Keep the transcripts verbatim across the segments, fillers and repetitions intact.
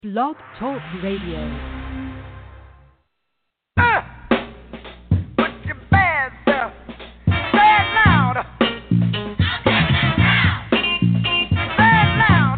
Blog Talk Radio. Uh, put your bad self. Say it loud. Say it loud.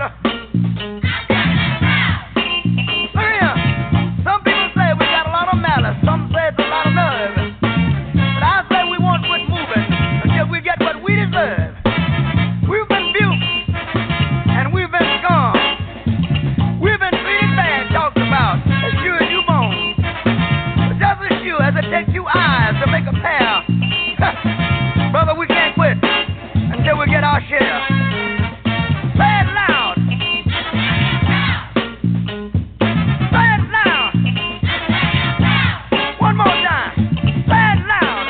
Look here. Some people say we got a lot of malice. Some say it's a lot of nerve. But I say we won't quit moving until we get what we deserve. We've been abused and we've been scorned. We've been treated bad, talked about, as sure as you bone. But just as sure as it takes you eyes to make a pair, brother, we can't quit until we get our share. Say it loud. Say it loud. One more time. Say it loud.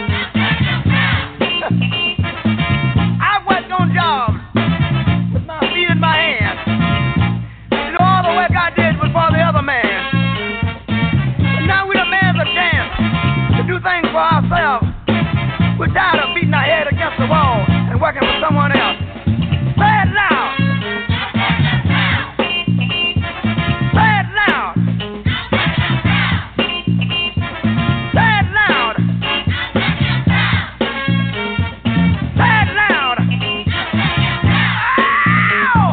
I've worked on jobs with my feet in my hands. All the work I did was for the other man. But now we demand a chance to do things for ourselves. We're tired of beating our head against the wall and working for someone else. Say it loud. Say it loud. Say it loud. Say it loud. Ow!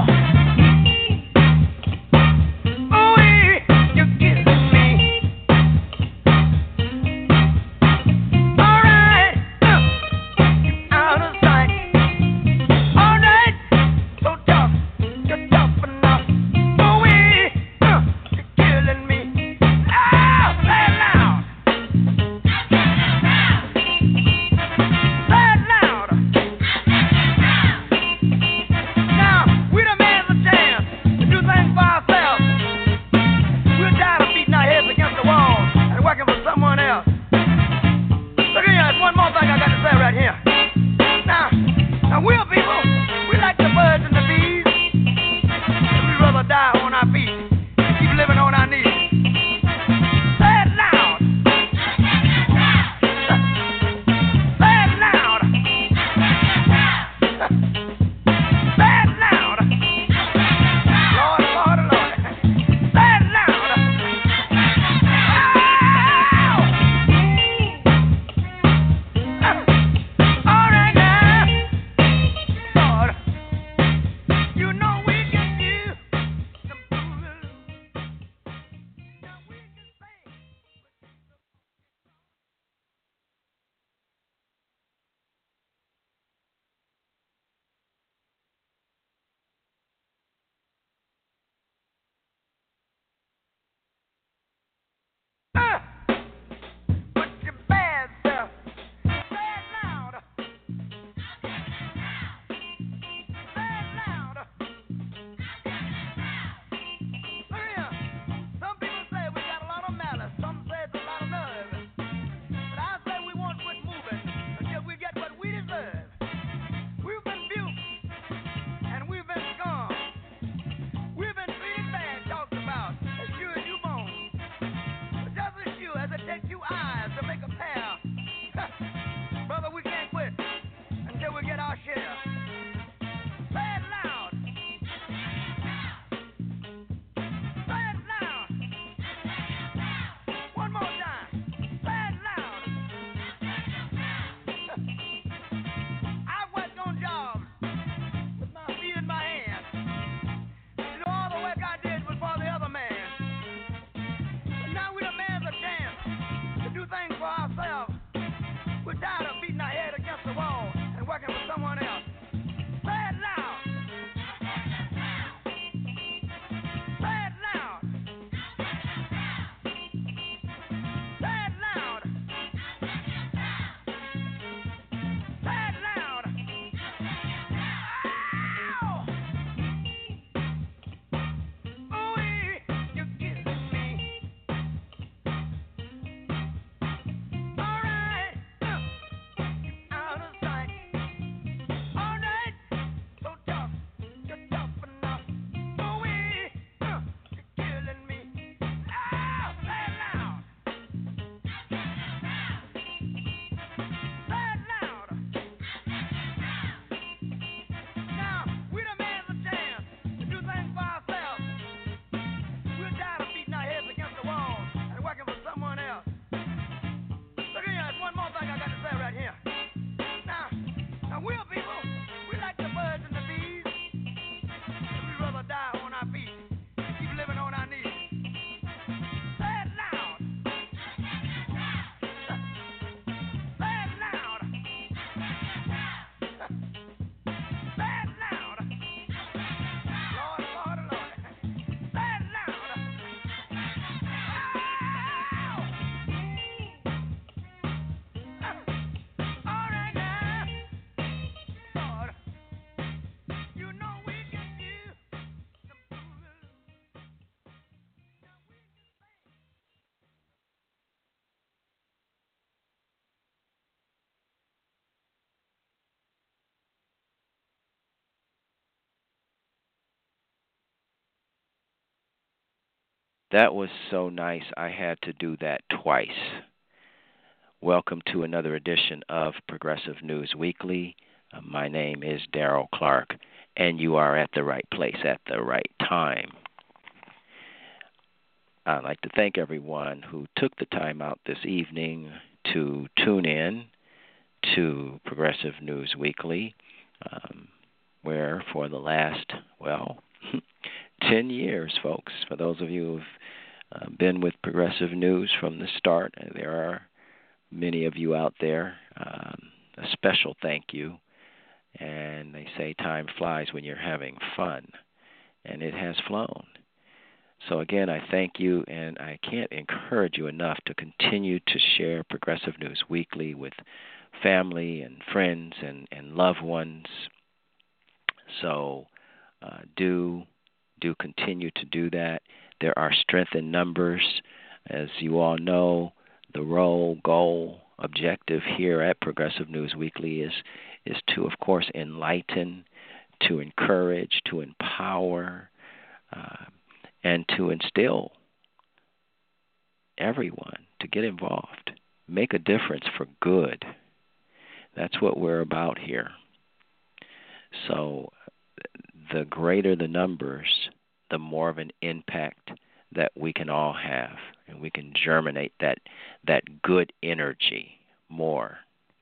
That was so nice. I had to do that twice. Welcome to another edition of Progressive News Weekly. Uh, my name is Daryl Clark, and you are at the right place at the right time. I'd like to thank everyone who took the time out this evening to tune in to Progressive News Weekly, um, where for the last, well, ten years, folks, for those of you who've uh, been with Progressive News from the start, there are many of you out there. Um, a special thank you. And they say time flies when you're having fun, and it has flown. So again, I thank you, and I can't encourage you enough to continue to share Progressive News Weekly with family and friends and, and loved ones. So uh, do do continue to do that. There are strength in numbers. As you all know, the role, goal, objective here at Progressive News Weekly is is to, of course, enlighten, to encourage, to empower, uh, and to instill everyone to get involved, make a difference for good. That's what we're about here. So the greater the numbers, the more of an impact that we can all have, and we can germinate that that good energy more.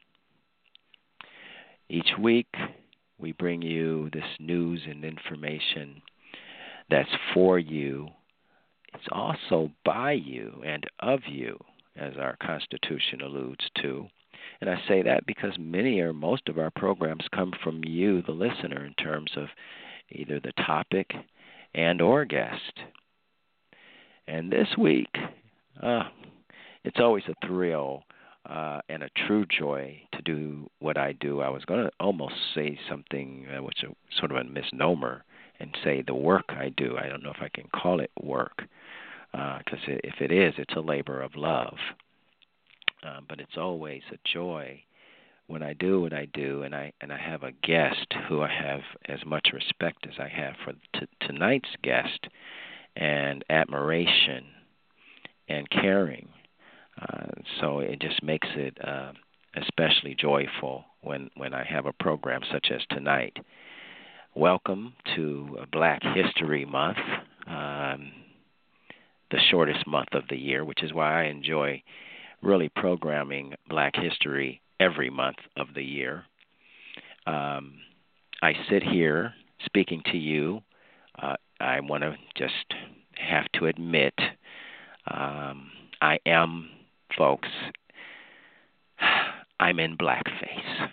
Each week, we bring you this news and information that's for you. It's also by you and of you, as our Constitution alludes to. And I say that because many or most of our programs come from you, the listener, in terms of either the topic and or guest. And this week, uh, it's always a thrill uh, and a true joy to do what I do. I was going to almost say something uh, which is sort of a misnomer and say the work I do. I don't know if I can call it work, because uh, if it is, it's a labor of love. Uh, but it's always a joy when I do what I do, and I and I have a guest who I have as much respect as I have for t- tonight's guest, and admiration and caring. Uh, so it just makes it uh, especially joyful when, when I have a program such as tonight. Welcome to Black History Month, um, the shortest month of the year, which is why I enjoy really programming Black history every month of the year. Um, I sit here speaking to you. Uh, I want to just have to admit um, I am, folks, I'm in blackface.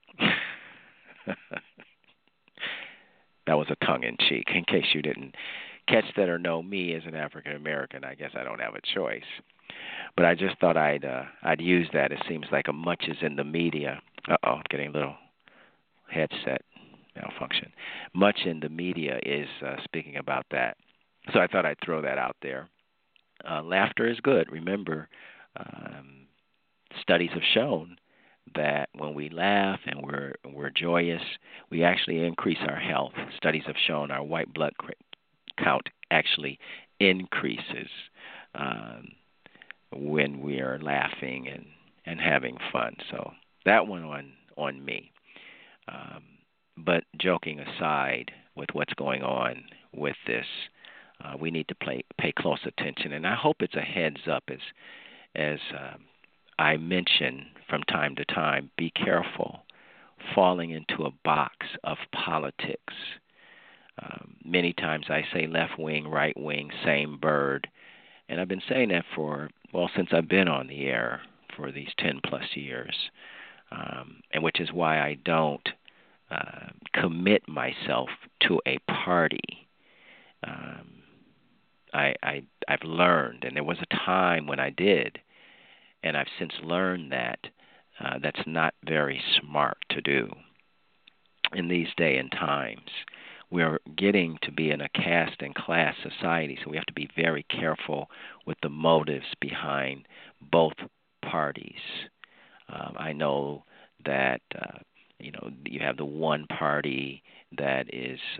That was a tongue-in-cheek. In case you didn't catch that or know me as an African American, I guess I don't have a choice. But I just thought I'd uh, I'd use that. It seems like a much is in the media. Uh-oh, I'm getting a little headset malfunction. Much in the media is uh, speaking about that. So I thought I'd throw that out there. Uh, laughter is good. Remember, um, studies have shown that when we laugh and we're we're joyous, we actually increase our health. Studies have shown our white blood count actually increases um, when we are laughing and, and having fun. So that one on, on me. Um, but joking aside with what's going on with this, uh, we need to play, pay close attention. And I hope it's a heads up as, as um, I mention from time to time, be careful falling into a box of politics. Um, many times I say left wing, right wing, same bird. And I've been saying that for, well, since I've been on the air for these ten plus years, um, and which is why I don't uh, commit myself to a party. Um, I, I, I've learned, and there was a time when I did, and I've since learned that uh, that's not very smart to do. In these day and times, we're getting to be in a caste and class society, so we have to be very careful with the motives behind both parties. Um, I know that uh, you know you have the one party that is uh,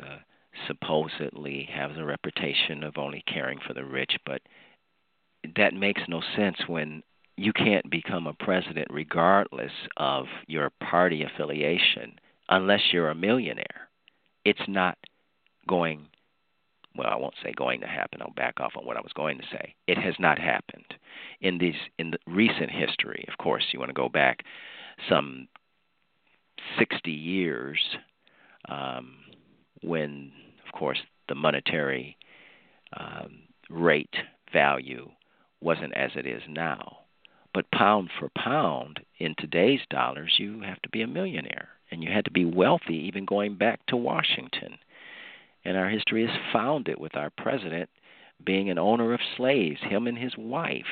supposedly has a reputation of only caring for the rich, but that makes no sense when you can't become a president regardless of your party affiliation unless you're a millionaire. It's not going, well, I won't say going to happen. I'll back off on what I was going to say. It has not happened. In these, in the recent history, of course, you want to go back some sixty years um, when, of course, the monetary um, rate value wasn't as it is now. But pound for pound, in today's dollars, you have to be a millionaire. And you had to be wealthy even going back to Washington. And our history is founded with our president being an owner of slaves, him and his wife.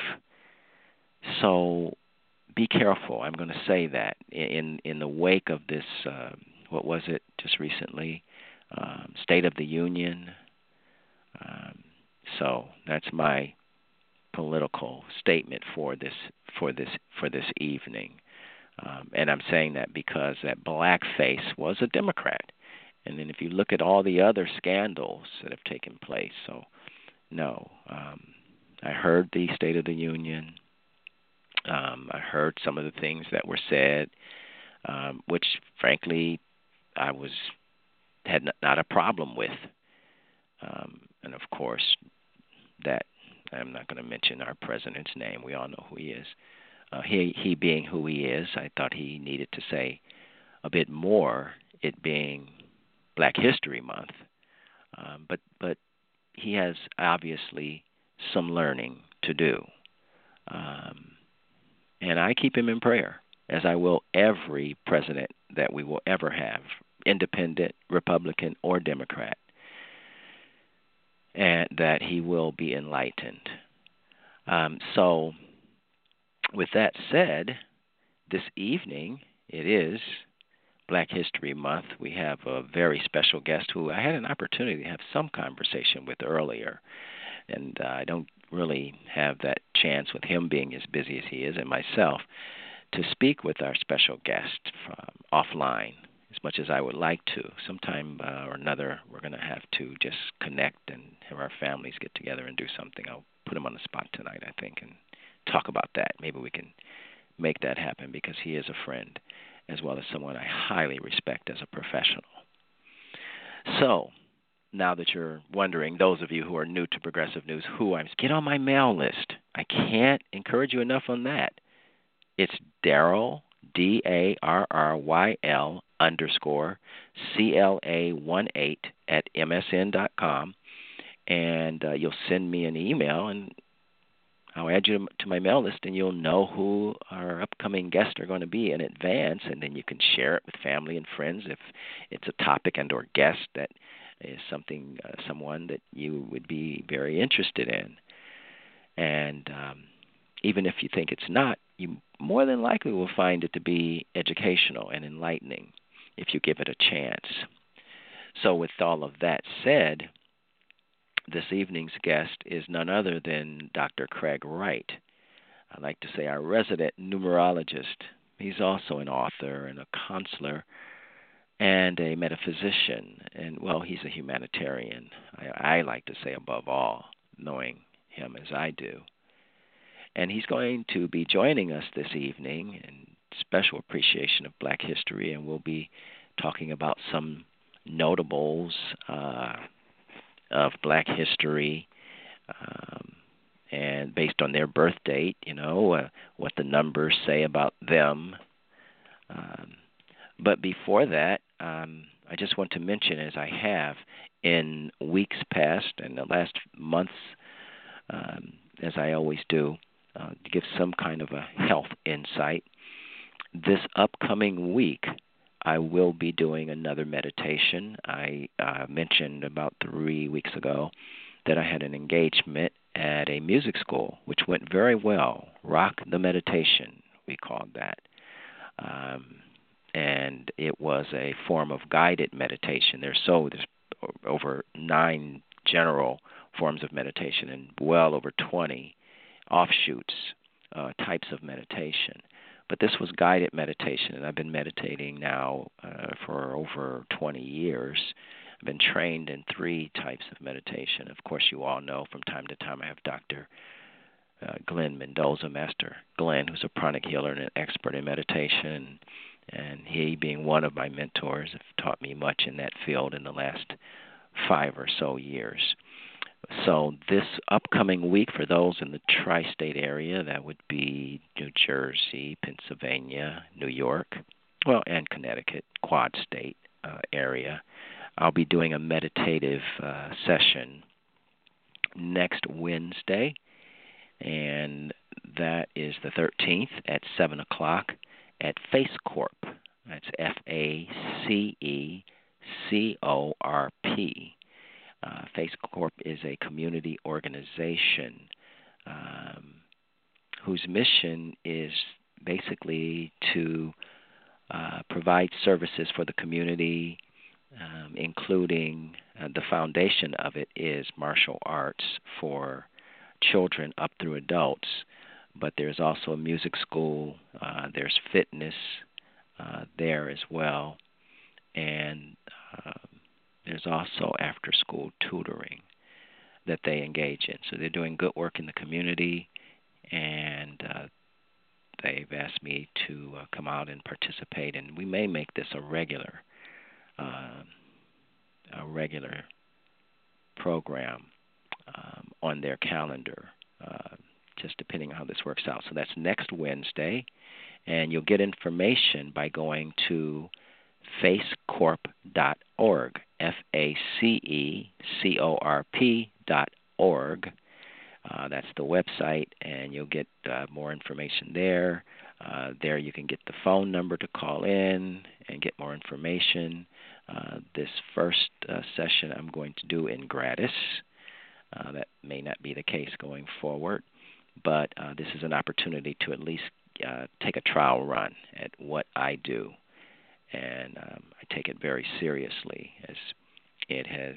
So be careful. I'm going to say that in in the wake of this, uh, what was it just recently, um, State of the Union. Um, so that's my political statement for this for this for this evening. Um, and I'm saying that because that blackface was a Democrat. And then if you look at all the other scandals that have taken place, so no, um, I heard the State of the Union. Um, I heard some of the things that were said, um, which frankly I was had not, not a problem with. Um, and of course, that I'm not going to mention our president's name. We all know who he is. Uh, he he being who he is, I thought he needed to say a bit more. It being Black History Month, um, but but he has obviously some learning to do. Um, And I keep him in prayer, as I will every president that we will ever have, independent, Republican, or Democrat, and that he will be enlightened. Um, so, with that said, this evening, it is Black History Month. We have a very special guest who I had an opportunity to have some conversation with earlier, and uh, I don't really have that chance with him being as busy as he is and myself to speak with our special guest from offline as much as I would like to. Sometime uh, or another we're going to have to just connect and have our families get together and do something. I'll put him on the spot tonight, I think, and talk about that. Maybe we can make that happen because he is a friend as well as someone I highly respect as a professional. So, now that you're wondering, those of you who are new to Progressive News, who I'm, get on my mail list. I can't encourage you enough on that. It's Darryl, D A R R Y L underscore C L A one eight at M S N dot com, and uh, you'll send me an email, and I'll add you to my mail list, and you'll know who our upcoming guests are going to be in advance, and then you can share it with family and friends if it's a topic and or guest that is something, uh, someone that you would be very interested in. And um, even if you think it's not, you more than likely will find it to be educational and enlightening if you give it a chance. So with all of that said, this evening's guest is none other than Doctor Craig Wright. I like to say our resident numerologist. He's also an author and a counselor and a metaphysician, and, well, he's a humanitarian. I, I like to say above all, knowing him as I do. And he's going to be joining us this evening in special appreciation of Black history, and we'll be talking about some notables uh, of Black history, um, and based on their birth date, you know, uh, what the numbers say about them. Um, But before that, um, I just want to mention, as I have in weeks past and the last months, um, as I always do, uh, to give some kind of a health insight. This upcoming week, I will be doing another meditation. I uh, mentioned about three weeks ago that I had an engagement at a music school, which went very well. Rock the Meditation, we called that. Um, and it was a form of guided meditation. There's so there's over nine general forms of meditation and well over twenty offshoots, uh, types of meditation. But this was guided meditation, and I've been meditating now uh, for over twenty years. I've been trained in three types of meditation. Of course, you all know from time to time I have Doctor Uh, Glenn Mendoza, Master Glenn, who's a pranic healer and an expert in meditation, and he, being one of my mentors, have taught me much in that field in the last five or so years. So this upcoming week, for those in the tri-state area, that would be New Jersey, Pennsylvania, New York, well, and Connecticut, Quad State uh, area, I'll be doing a meditative uh, session next Wednesday, and that is the thirteenth at seven o'clock at Face Corp. That's F A C E C O R P. Uh, Face Corp is a community organization um, whose mission is basically to uh, provide services for the community, um, including uh, the foundation of it is martial arts for children up through adults, but there's also a music school, uh, there's fitness uh, there as well, and uh, there's also after-school tutoring that they engage in. So they're doing good work in the community, and uh, they've asked me to uh, come out and participate, and we may make this a regular, uh, a regular program Um, on their calendar, uh, just depending on how this works out. So that's next Wednesday, and you'll get information by going to face corp dot org, F A C E C O R P dot org. Uh, that's the website, and you'll get uh, more information there. Uh, there you can get the phone number to call in and get more information. Uh, this first uh, session I'm going to do in gratis. Uh, that may not be the case going forward, but uh, this is an opportunity to at least uh, take a trial run at what I do, and um, I take it very seriously, as it has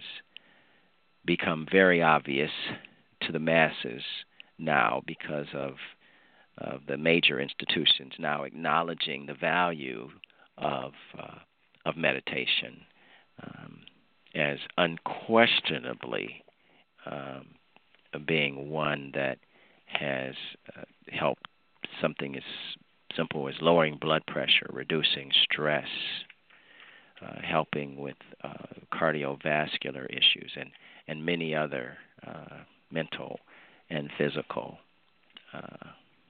become very obvious to the masses now because of, of the major institutions now acknowledging the value of, uh, of meditation um, as unquestionably Um, being one that has uh, helped something as simple as lowering blood pressure, reducing stress, uh, helping with uh, cardiovascular issues, and, and many other uh, mental and physical uh,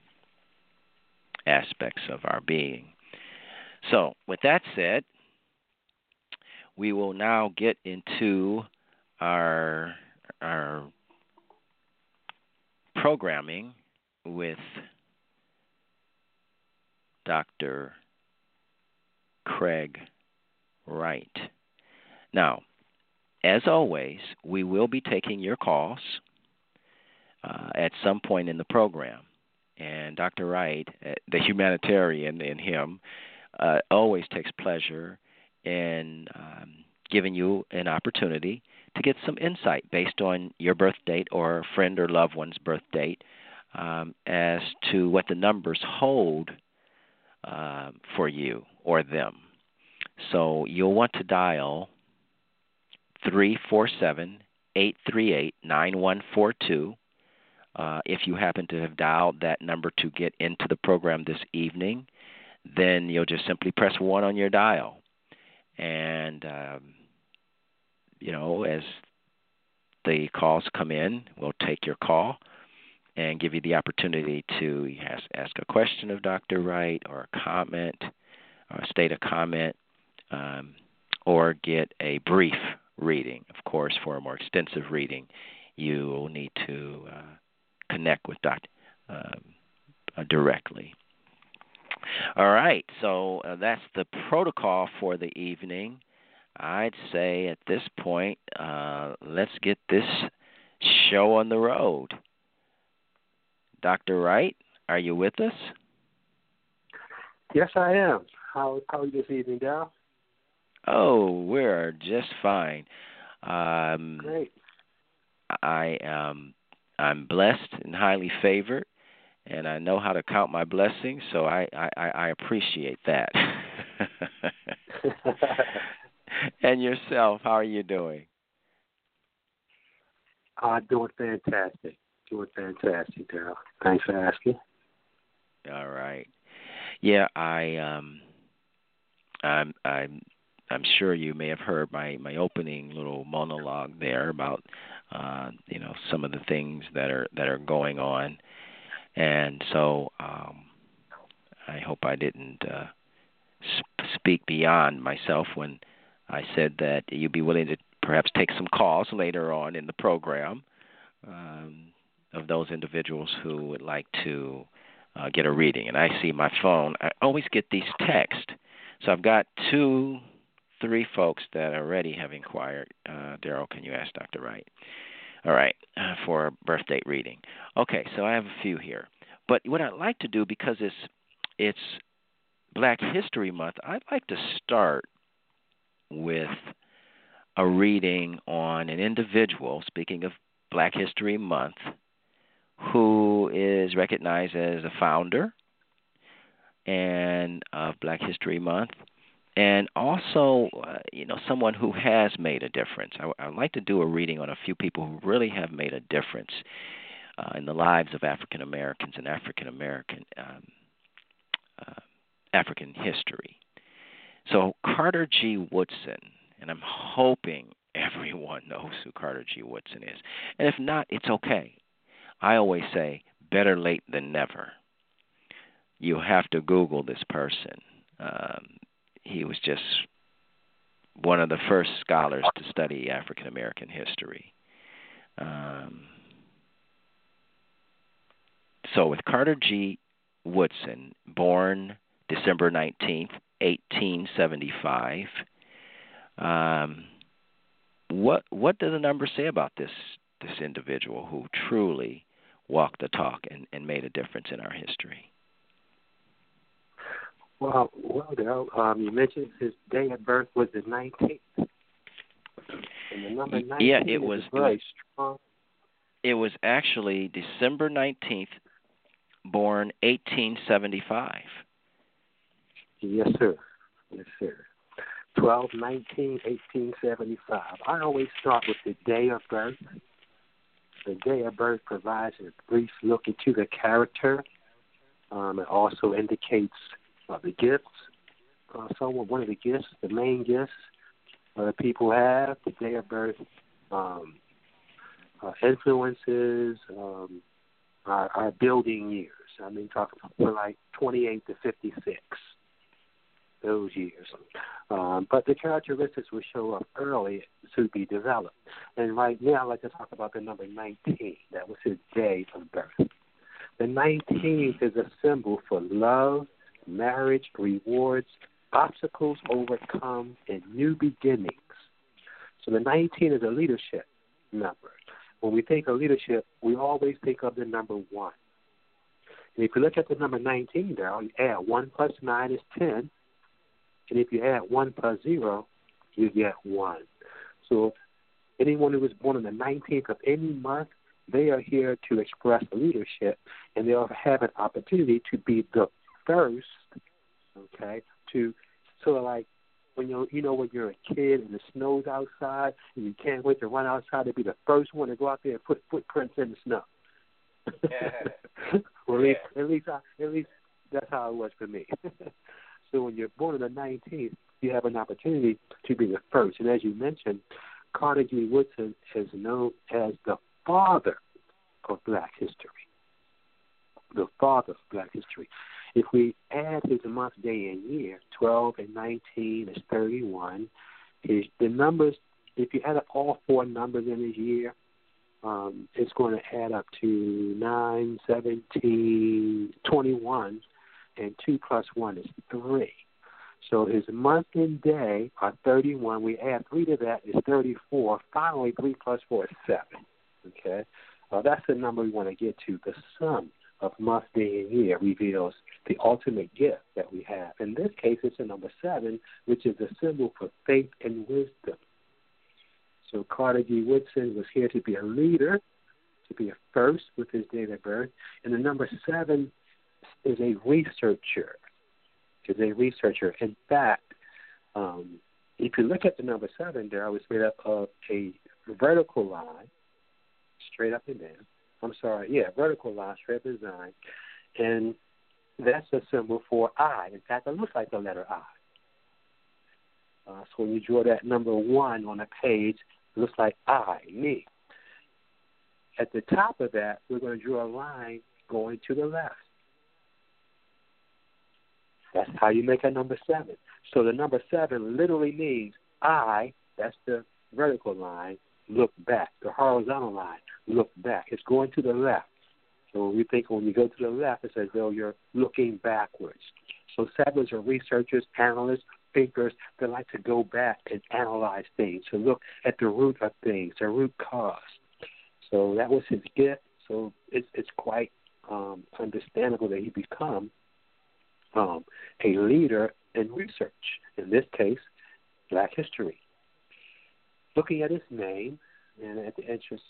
aspects of our being. So, with that said, we will now get into our our programming with Doctor Craig Wright. Now, as always, we will be taking your calls uh, at some point in the program. And Doctor Wright, the humanitarian in him, uh, always takes pleasure in um, giving you an opportunity to get some insight based on your birth date or a friend or loved one's birth date um, as to what the numbers hold uh, for you or them. So you'll want to dial three four seven, eight three eight, nine one four two. Uh, if you happen to have dialed that number to get into the program this evening, then you'll just simply press one on your dial. And, um, you know, as the calls come in, we'll take your call and give you the opportunity to ask, ask a question of Doctor Wright or a comment or state a comment um, or get a brief reading. Of course, for a more extensive reading, you will need to uh, connect with Doctor Um, uh, directly. All right, so uh, that's the protocol for the evening. I'd say at this point, uh, let's get this show on the road. Doctor Wright, are you with us? Yes, I am. How, how are you this evening, Dal? Oh, we're just fine. Um, Great. I am. I'm blessed and highly favored, and I know how to count my blessings, so I, I, I appreciate that. And yourself, how are you doing? Uh, doing fantastic. Doing fantastic, Daryl. Thanks for asking. All right. Yeah, I um I'm I'm I'm sure you may have heard my, my opening little monologue there about uh, you know, some of the things that are that are going on. And so um I hope I didn't uh, sp- speak beyond myself when I said that you'd be willing to perhaps take some calls later on in the program um, of those individuals who would like to uh, get a reading. And I see my phone. I always get these texts. So I've got two, three folks that already have inquired. Uh, Daryl, can you ask Doctor Wright? All right, uh, for a birth date reading. Okay, so I have a few here. But what I'd like to do, because it's it's Black History Month, I'd like to start with a reading on an individual, speaking of Black History Month, who is recognized as a founder and of Black History Month, and also, uh, you know, someone who has made a difference. I, I'd like to do a reading on a few people who really have made a difference uh, in the lives of African Americans and African American um, uh, African history. So Carter G. Woodson, and I'm hoping everyone knows who Carter G. Woodson is. And if not, it's okay. I always say better late than never. You have to Google this person. Um, he was just one of the first scholars to study African American history. Um, so with Carter G. Woodson, born December nineteenth, eighteen seventy-five. Um, what what do the numbers say about this this individual who truly walked the talk and, and made a difference in our history? Well, well, Daryl, um, you mentioned his day of birth was the nineteenth. And the number nineteen yeah, it was is very it was, strong. It was actually December nineteenth, born eighteen seventy-five. Yes, sir. Yes, sir. twelve nineteen eighteen seventy-five. I always start with the day of birth. The day of birth provides a brief look into the character. Um, it also indicates uh, the gifts. Uh, someone, one of the gifts, the main gifts uh, that people have. The day of birth um, uh, influences um, our, our building years. I mean, talking for like twenty-eight to fifty-six. Those years. Um, but the characteristics will show up early to be developed. And right now, I'd like to talk about the number nineteen. That was his day of birth. The nineteenth is a symbol for love, marriage, rewards, obstacles overcome, and new beginnings. So the nineteen is a leadership number. When we think of leadership, we always think of the number one. And if you look at the number nineteen, Daryl, you add one plus nine is ten. And if you add one plus zero, you get one. So anyone who was born on the nineteenth of any month, they are here to express leadership, and they'll have an opportunity to be the first, okay, to sort of like when you you know when you're a kid and it snows outside and you can't wait to run outside to be the first one to go out there and put footprints in the snow. Yeah. Well, at least, at least, I, at least that's how it was for me. So when you're born on the nineteenth, you have an opportunity to be the first. And as you mentioned, Carter G. Woodson is known as the father of Black history. The father of Black history. If we add his month, day, and year, twelve and nineteen is thirty-one. His, the numbers, if you add up all four numbers in his year, um, it's going to add up to nine, seventeen, twenty-one. And two plus one is three. So his month and day are thirty-one. We add three to that is thirty-four. Finally, three plus four is seven. Okay? Uh, that's the number we want to get to. The sum of month, day, and year reveals the ultimate gift that we have. In this case, it's the number seven, which is a symbol for faith and wisdom. So Carter G. Woodson was here to be a leader, to be a first with his date of birth. And the number seven is a researcher, is a researcher. In fact, um, if you look at the number seven, Daryl, it's made up of a vertical line, straight up and down. I'm sorry, yeah, vertical line, straight up and down. And that's a symbol for I. In fact, it looks like the letter I. Uh, so when you draw that number one on a page, it looks like I, me. At the top of that, we're going to draw a line going to the left. That's how you make a number seven. So the number seven literally means I, that's the vertical line, look back. The horizontal line, look back. It's going to the left. So we think when you go to the left, it's as though you're looking backwards. So sevens are researchers, analysts, thinkers that like to go back and analyze things, to look at the root of things, the root cause. So that was his gift. So it's, it's quite um, understandable that he become um, a leader in research, in this case, Black history. Looking at his name, and at the interest,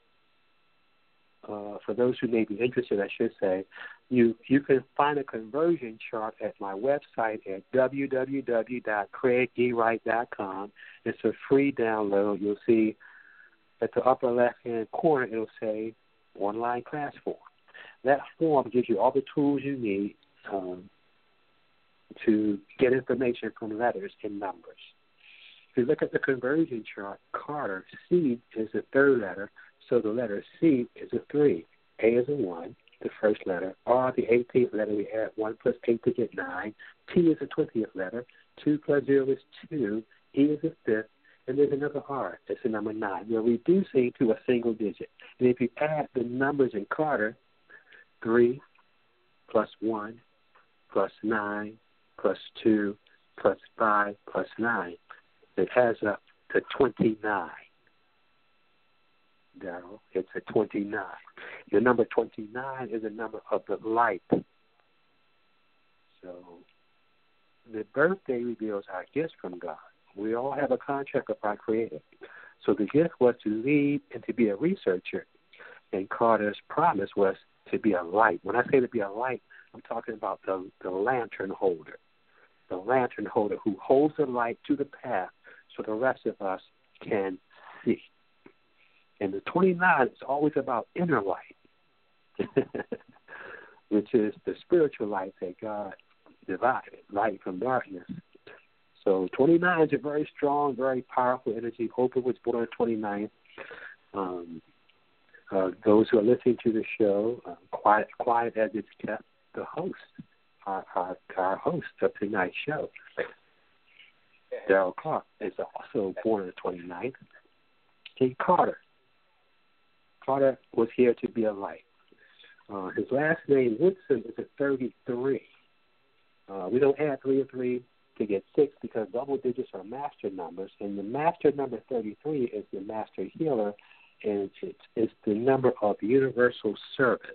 uh, for those who may be interested, I should say, you you can find a conversion chart at my website at w w w dot craig e wright dot com. It's a free download. You'll see at the upper left-hand corner, it'll say online class form. That form gives you all the tools you need um, to get information from letters and numbers. If you look at the conversion chart, Carter, C is the third letter, so the letter C is a three. A is a one, the first letter. R, the eighteenth letter, we add one plus eight to get nine. T is the twentieth letter. two plus zero is two. E is the fifth. And there's another R, that's the number nine. We're reducing to a single digit. And if you add the numbers in Carter, three plus one plus nine plus two plus five plus nine, it adds up to twenty-nine. Daryl, it's a twenty-nine. The number twenty-nine is a number of the light. So the birthday reveals our gifts from God. We all have a contract with our Creator. So the gift was to lead and to be a researcher. And Carter's promise was to be a light. When I say to be a light, I'm talking about the, the lantern holder. The lantern holder who holds the light to the path so the rest of us can see. And the twenty-nine is always about inner light, which is the spiritual light that God divided, light from darkness. So twenty-nine is a very strong, very powerful energy. Oprah was born on twenty-ninth. Um, uh, those who are listening to the show, uh, quiet, quiet as it's kept, the host, our, our, our host of tonight's show, Daryl Clark, is also born on the twenty-ninth. King Carter. Carter was here to be a light. Uh, his last name, Woodson, is a thirty-three. Uh, we don't add three and three to get six because double digits are master numbers, and the master number thirty-three is the master healer, and it's, it's the number of universal service.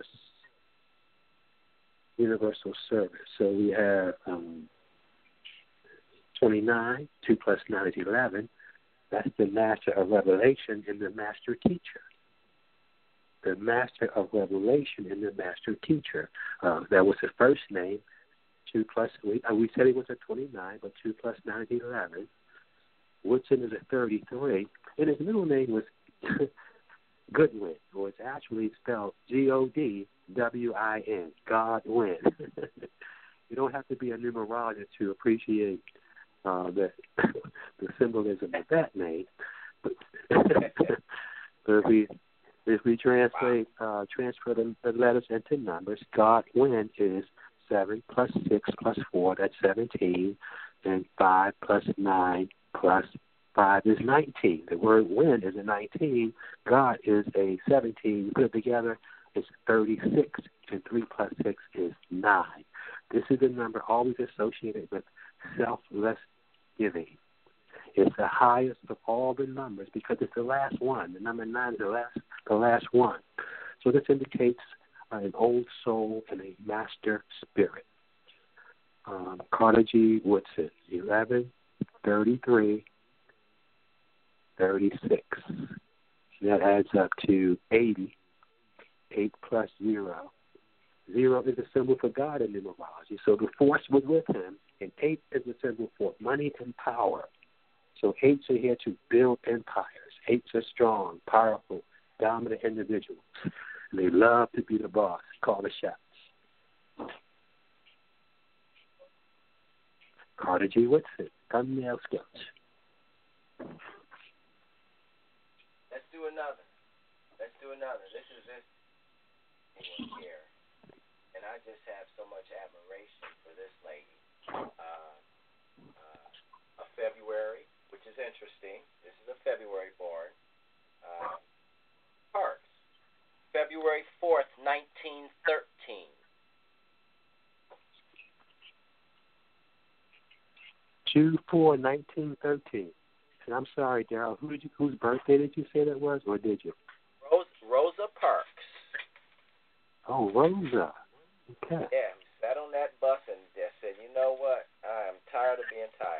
Universal service. So we have um, twenty-nine, two plus nine is eleven. That's the master of revelation and the master teacher. The master of revelation and the master teacher. Uh, that was his first name. Two plus, we, uh, we said he was a twenty-nine, but two plus nine is eleven. Woodson is a thirty-three, and his middle name was Goodwin, or it's actually spelled G O D W I N, Godwin. You don't have to be a numerologist to appreciate uh, the, the symbolism of that name. But, but if we if we translate, uh, transfer the, the letters into numbers, Godwin is seven plus six plus four, that's seventeen, and five plus nine plus five is nineteen. The word win is a nineteen. God is a seventeen. You put it together, it's thirty-six, and three plus six is nine. This is a number always associated with selfless giving. It's the highest of all the numbers because it's the last one. The number nine is the last, the last one. So this indicates uh, an old soul and a master spirit. Um, Carter G. Woodson, eleven, thirty-three, thirty-six. That adds up to eighty. eight plus zero. Zero is a symbol for God in numerology. So the force was with him, and eight is a symbol for money and power. So eights are here to build empires. Eights are strong, powerful, dominant individuals. And they love to be the boss, call the shots. Carter G. Woodson, thumbnail sketch. Let's do another. Let's do another. This is this anyone here. And I just have so much admiration for this lady. Uh, uh, a February, which is interesting. This is a February born. Uh, Parks. February fourth, nineteen thirteen. June fourth, nineteen thirteen. And I'm sorry, Daryl, who did you, whose birthday did you say that was, or did you? Rose, Rosa Parks. Oh, Rosa. Okay. Yeah, sat on that bus and just said, you know what, I am tired of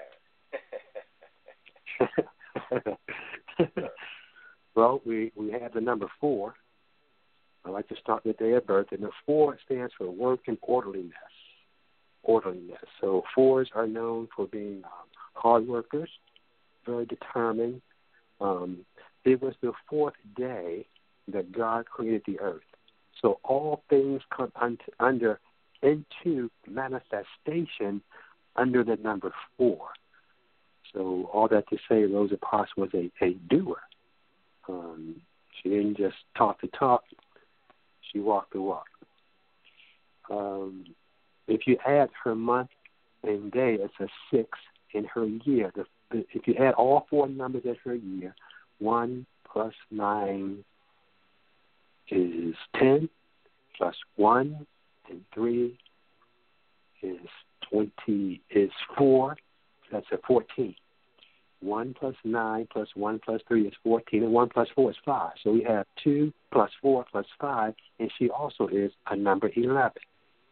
being tired. Well, we, we have the number four. I like to start the day of birth, and the four stands for work and orderliness. Orderliness. So fours are known for being um, hard workers, very determined. Um, it was the fourth day that God created the earth. So all things come un- under into manifestation under the number four. So all that to say, Rosa Parks was a, a doer. Um, she didn't just talk the talk. She walked the walk. Um, if you add her month and day, it's a six in her year. The, the, if you add all four numbers in her year, one plus nine is ten, plus one and three is twenty, is four. That's a fourteen. one plus nine plus one plus three is fourteen, and one plus four is five. So we have two plus four plus five, and she also is a number eleven.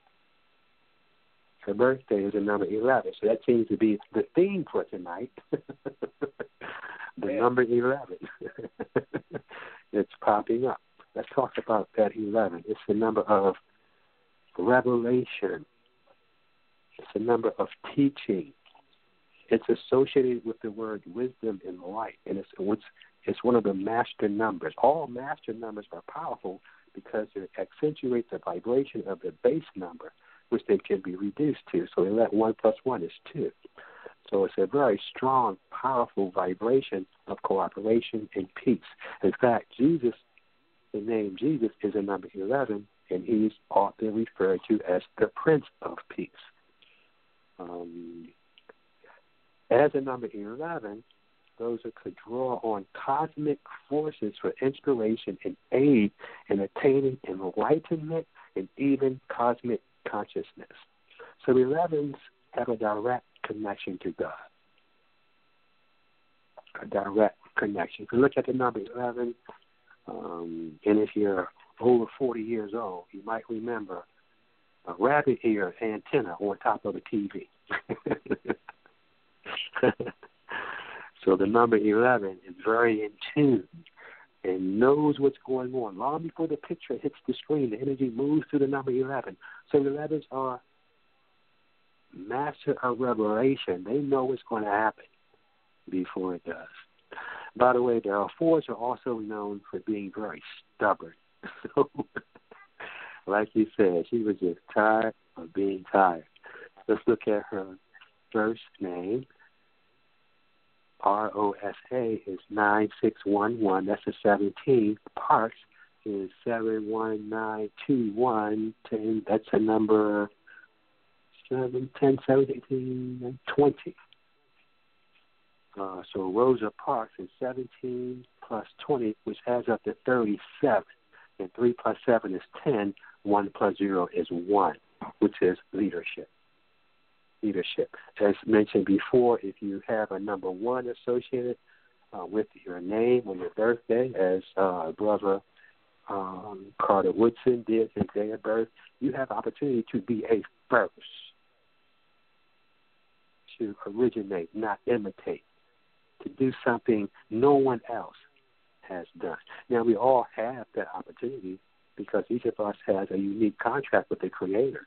Her birthday is a number eleven, so that seems to be the theme for tonight. The yeah. number eleven. It's popping up. Let's talk about that eleven. It's the number of revelation. It's the number of teaching. It's associated with the word wisdom and light, and it's it's, it's one of the master numbers. All master numbers are powerful because it accentuates the vibration of the base number, which they can be reduced to. So let one plus one is two. So it's a very strong, powerful vibration of cooperation and peace. In fact, Jesus, the name Jesus is a number eleven, and he's often referred to as the Prince of Peace. Um, as a number eleven, those who could draw on cosmic forces for inspiration and aid in attaining enlightenment and even cosmic consciousness. So elevens have a direct connection to God. A direct connection. If you look at the number eleven, um, and if you're over forty years old, you might remember a rabbit ear antenna on top of a T V. So the number eleven is very in tune and knows what's going on. Long before the picture hits the screen, the energy moves to the number eleven. So elevens are master of revelation. They know what's going to happen before it does. By the way, there are fours are also known for being very stubborn. So, like you said, she was just tired of being tired. Let's look at her first name. R O S A is nine six one one. That's a seventeen. Parks is seven one nine two one. ten. That's a number seven, ten, seventeen, twenty. Uh, so Rosa Parks is seventeen plus twenty, which adds up to thirty-seven. And three plus seven is ten. one plus zero is one, which is leadership. Leadership. As mentioned before, if you have a number one associated uh, with your name or your birthday, as uh, Brother um, Carter Woodson did his day of birth, you have opportunity to be a first, to originate, not imitate, to do something no one else has done. Now, we all have that opportunity because each of us has a unique contract with the Creator.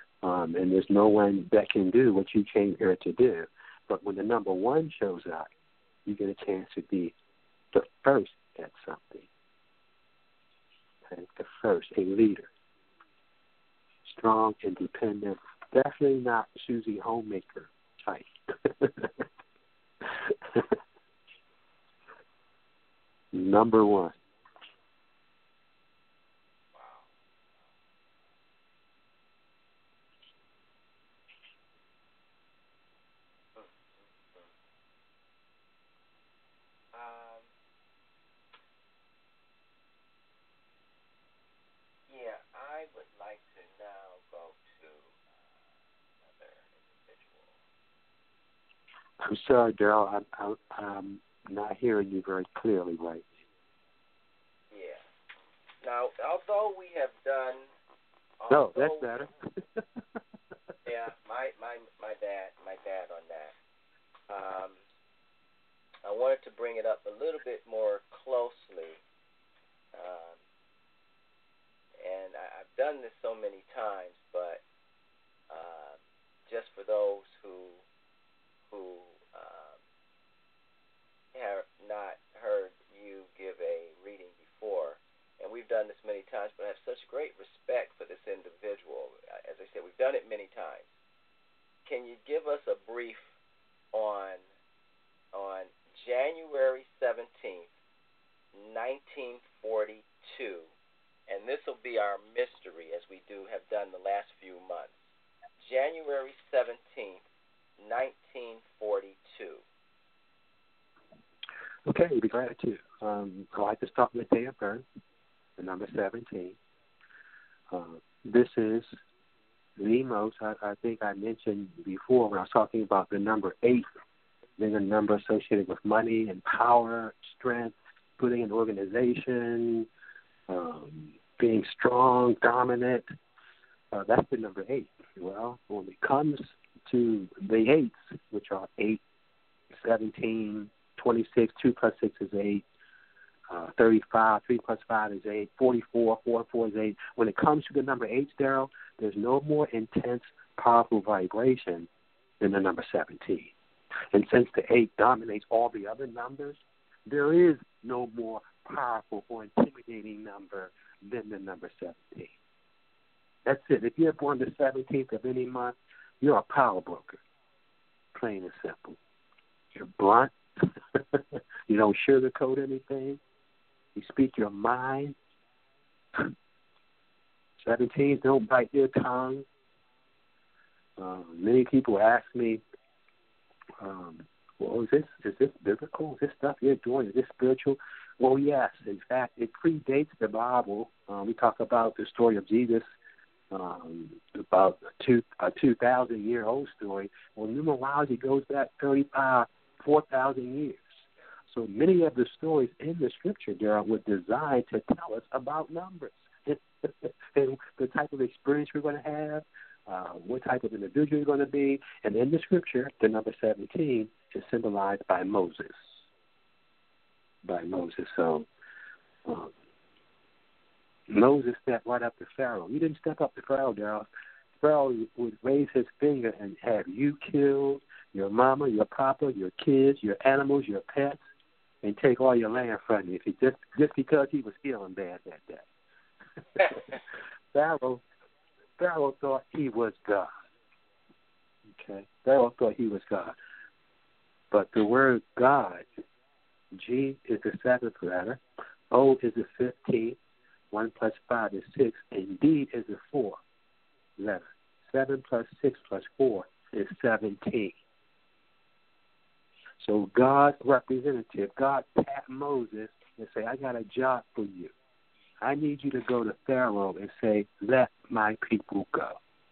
Um, and there's no one that can do what you came here to do. But when the number one shows up, you get a chance to be the first at something. Okay? The first, a leader. Strong, independent, definitely not Susie Homemaker type. Number one. Yeah, I would like to now go to another individual. I'm sorry, Daryl. I'm, I'm, I'm not hearing you very clearly right Yeah. Now, although we have done... No, that's better. yeah, my, my, my bad. My bad on that. Um, I wanted to bring it up a little bit more closely. Um, and I, I've done this so many times, but uh, just for those who who um, have not heard you give a reading before, and we've done this many times, but I have such great respect for this individual. As I said, we've done it many times. Can you give us a brief on on January seventeenth, nineteen forty-two? And this will be our mystery, as we do have done the last few months. January seventeenth, nineteen forty-two. Okay, you'd be glad to. Um, I like to start with the day of birth, the number seventeen. Uh, this is the most, I, I think I mentioned before when I was talking about the number eight, being a number associated with money and power, strength, putting an organization, um, being strong, dominant. Uh, that's the number eight. Well, when it comes to the eights, which are eight, seventeen, twenty-six, two plus six is eight, uh, thirty-five, three plus five is eight, forty-four, four, four is eight. When it comes to the number eight, Daryl, there's no more intense, powerful vibration than the number seventeen. And since the eight dominates all the other numbers, there is no more powerful or intimidating number than the number seventeen. That's it. If you're born the seventeenth of any month, you're a power broker, plain and simple. You're blunt. You don't sugarcoat anything. You speak your mind. seventeens don't bite their tongue. Uh, many people ask me, um, well, is this is this biblical? Is this stuff you're doing, is this spiritual? Well, yes. In fact, it predates the Bible. Uh, we talk about the story of Jesus, um, about a two a two thousand year old story. Well, numerology goes back thirty-five, four thousand years. So many of the stories in the Scripture, Daryl, were designed to tell us about numbers and the type of experience we're going to have, uh, what type of individual you're going to be. And in the Scripture, the number seventeen is symbolized by Moses. By Moses. So um, Moses stepped right up to Pharaoh. He didn't step up to Pharaoh, Daryl. Pharaoh would raise his finger and have you killed, your mama, your papa, your kids, your animals, your pets, and take all your land from you if he just just because he was feeling bad that day. Pharaoh, Pharaoh thought he was God. Okay, Pharaoh thought he was God, but the word God, G is the seventh letter, O is the fifteenth, one plus five is six, and D is the fourth letter. Seven plus six plus four is seventeen. So God's representative, God tapped Moses and say, I got a job for you. I need you to go to Pharaoh and say, let my people go.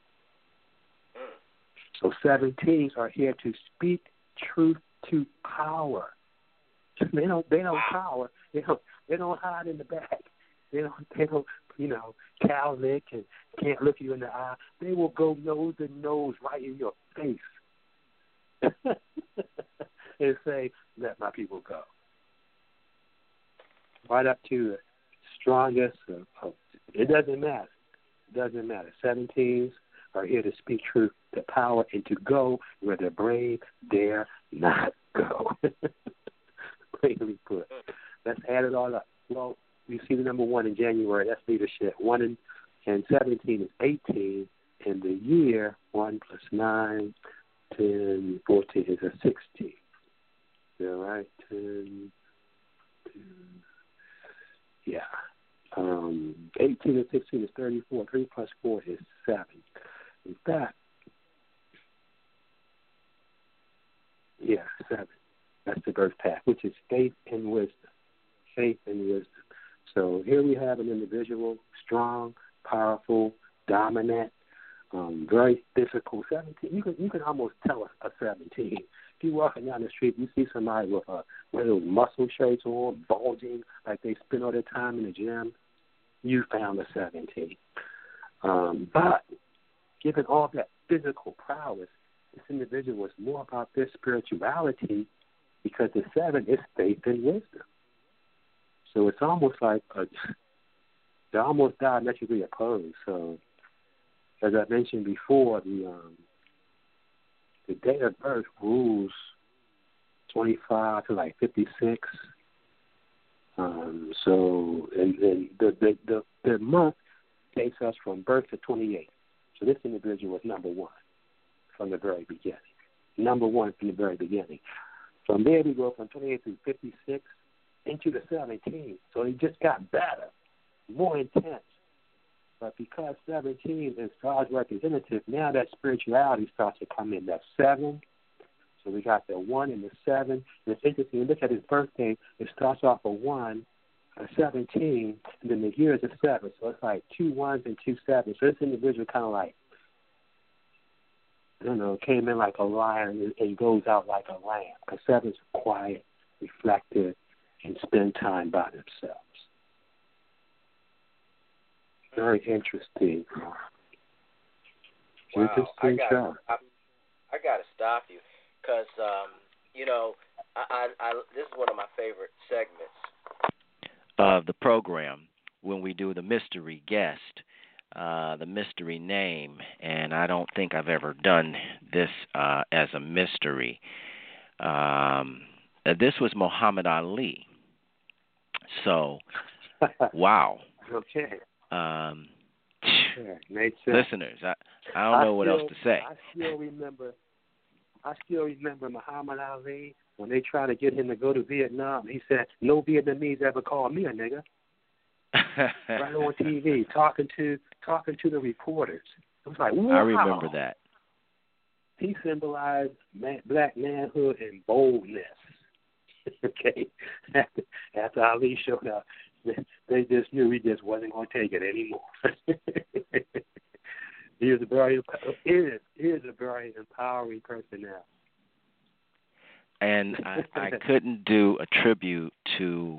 So seventeens are here to speak truth to power. They don't they don't power. They don't they don't hide in the back. They don't they don't, you know, cow lick and can't look you in the eye. They will go nose to nose right in your face. And say, let my people go. Right up to the strongest of, of it doesn't matter. It doesn't matter. Seventeens are here to speak truth to power and to go where the brave dare not go. plainly put. Let's add it all up. Well, you see the number one in January, that's leadership. One in, and seventeen is eighteen. And the year, one plus nine, ten, fourteen is a sixteen. All right, ten, ten, yeah. Um, eighteen and sixteen is thirty-four. three plus four is seven. In fact, yeah, seven. That's the birth path, which is faith and wisdom. Faith and wisdom. So here we have an individual, strong, powerful, dominant, um, very physical. seventeen. You can you can almost tell a, a seventeen. If you're walking down the street, you see somebody with a one of those muscle shirts on, bulging, like they spend all their time in the gym. You found a seventeen. Um, but given all that physical prowess, this individual is more about their spirituality because the seven is faith and wisdom. So it's almost like a, they're almost diametrically opposed. So as I mentioned before, the um, the date of birth rules twenty-five to like fifty-six. Um, so and, and the, the, the, the month takes us from birth to twenty-eight. So this individual was number one from the very beginning. Number one from the very beginning. From there we go from twenty-eight to fifty-six into the seventeen. So it just got better, more intense. But because seventeen is God's representative, now that spirituality starts to come in. That's seven. So we got the one and the seven. And it's interesting. You look at his birthday, it starts off a one, a seventeen, and then the year is a seven. So it's like two ones and two sevens. So this individual kind of like, I don't know, came in like a lion and, and goes out like a lamb. Because sevens are quiet, reflective, and spend time by themselves. Very interesting. Wow, interesting I got show. I, I got to stop you because um, you know I, I, I this is one of my favorite segments of the program when we do the mystery guest, uh, the mystery name, and I don't think I've ever done this uh, as a mystery. Um, this was Muhammad Ali. So, wow. Okay. Um, yeah, makes sense. Listeners, I, I don't know I what still, else to say. I still remember. I still remember Muhammad Ali when they tried to get him to go to Vietnam. He said, "No Vietnamese ever called me a nigga." Right on T V, talking to talking to the reporters. It was like, wow. I remember that. He symbolized man, black manhood and boldness. Okay, after, after Ali showed up, they just knew he just wasn't going to take it anymore. he is a very is he is a very empowering person now. And I, I couldn't do a tribute to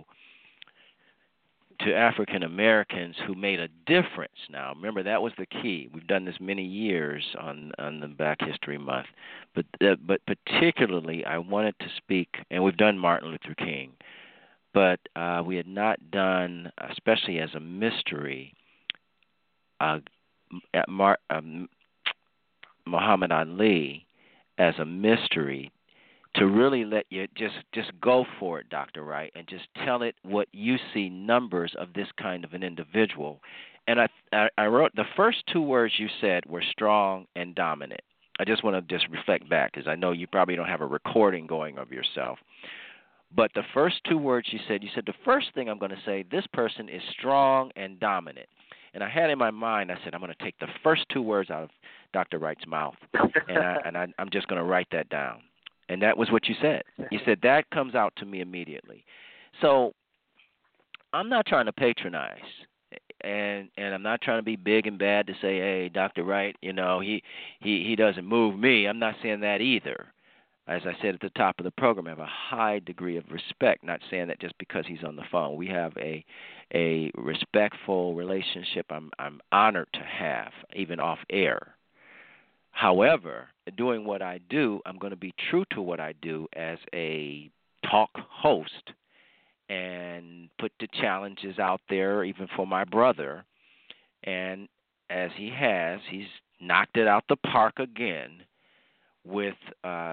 to African Americans who made a difference. Now, remember, that was the key. We've done this many years on on the Black History Month, but uh, but particularly I wanted to speak, and we've done Martin Luther King, but uh, we had not done, especially as a mystery, uh, at Mar- um, Muhammad Ali as a mystery. To really let you just, just go for it, Doctor Wright, and just tell it what you see numbers of this kind of an individual. And I, I, I wrote the first two words you said were strong and dominant. I just want to just reflect back because I know you probably don't have a recording going of yourself. But the first two words you said, you said the first thing I'm going to say, this person is strong and dominant. And I had in my mind, I said, I'm going to take the first two words out of Doctor Wright's mouth, and, I, and I, I'm just going to write that down. And that was what you said. You said that comes out to me immediately. So I'm not trying to patronize, and and I'm not trying to be big and bad to say, hey, Doctor Wright, you know, he, he, he doesn't move me. I'm not saying that either. As I said at the top of the program, I have a high degree of respect, not saying that just because he's on the phone. We have a a respectful relationship I'm I'm honored to have, even off air. However, doing what I do, I'm going to be true to what I do as a talk host and put the challenges out there even for my brother. And as he has, he's knocked it out the park again with uh,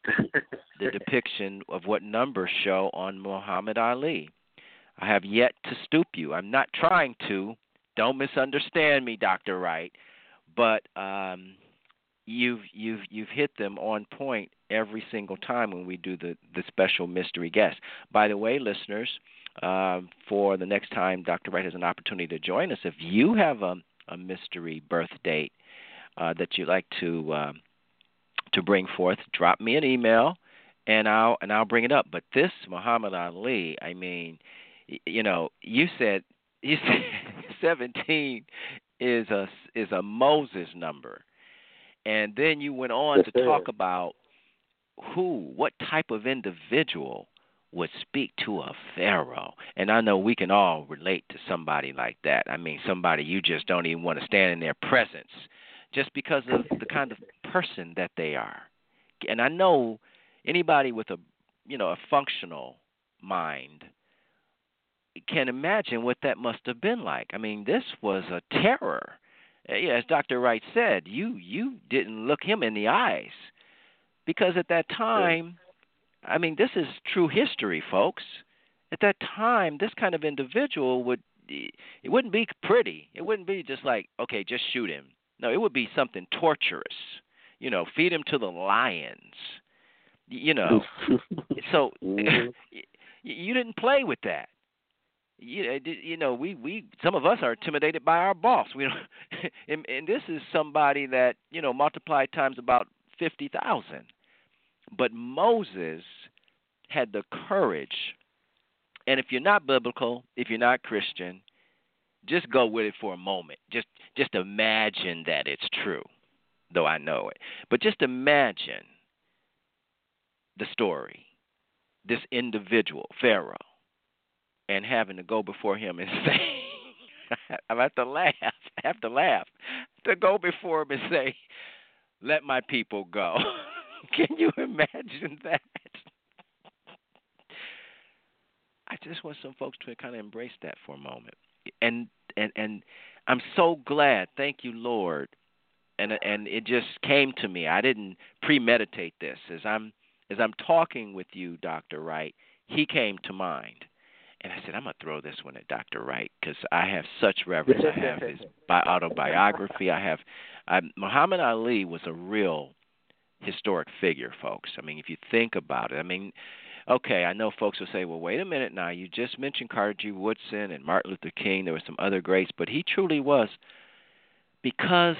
the depiction of what numbers show on Muhammad Ali. I have yet to stoop you. I'm not trying to. Don't misunderstand me, Doctor Wright. But um, you've you've you've hit them on point every single time when we do the, the special mystery guest. By the way, listeners, um, for the next time Doctor Wright has an opportunity to join us, if you have a, a mystery birth date uh, that you'd like to um, to bring forth, drop me an email, and I'll and I'll bring it up. But this Muhammad Ali, I mean, you know, you said you said seventeen is a is a Moses number, and then you went on yes, to sir. talk about who, what type of individual would speak to a pharaoh. And I know we can all relate to somebody like that. I mean, somebody you just don't even want to stand in their presence just because of the kind of person that they are. And I know anybody with a, you know, a functional mind can imagine what that must have been like. I mean, this was a terror. Yeah, as Doctor Wright said, you you didn't look him in the eyes because at that time, I mean, this is true history, folks. At that time, this kind of individual would, it wouldn't be pretty. It wouldn't be just like, okay, just shoot him. No, it would be something torturous. You know, feed him to the lions. You know, so mm-hmm. you didn't play with that. You, you know, we, we some of us are intimidated by our boss. We don't, and, and this is somebody that, you know, multiplied times about fifty thousand. But Moses had the courage, and if you're not biblical, if you're not Christian, just go with it for a moment. Just just imagine that it's true, though I know it. But just imagine the story, this individual, Pharaoh, and having to go before him and say, I have to laugh, I have to laugh, to go before him and say, let my people go. Can you imagine that? I just want some folks to kind of embrace that for a moment. And and and I'm so glad, thank you, Lord. And and it just came to me. I didn't premeditate this. As I'm as I'm talking with you, Doctor Wright, he came to mind. And I said, I'm going to throw this one at Doctor Wright because I have such reverence. I have his bi- autobiography. I have I, Muhammad Ali was a real historic figure, folks. I mean, if you think about it, I mean, okay, I know folks will say, well, wait a minute now. You just mentioned Carter G. Woodson and Martin Luther King. There were some other greats, but he truly was, because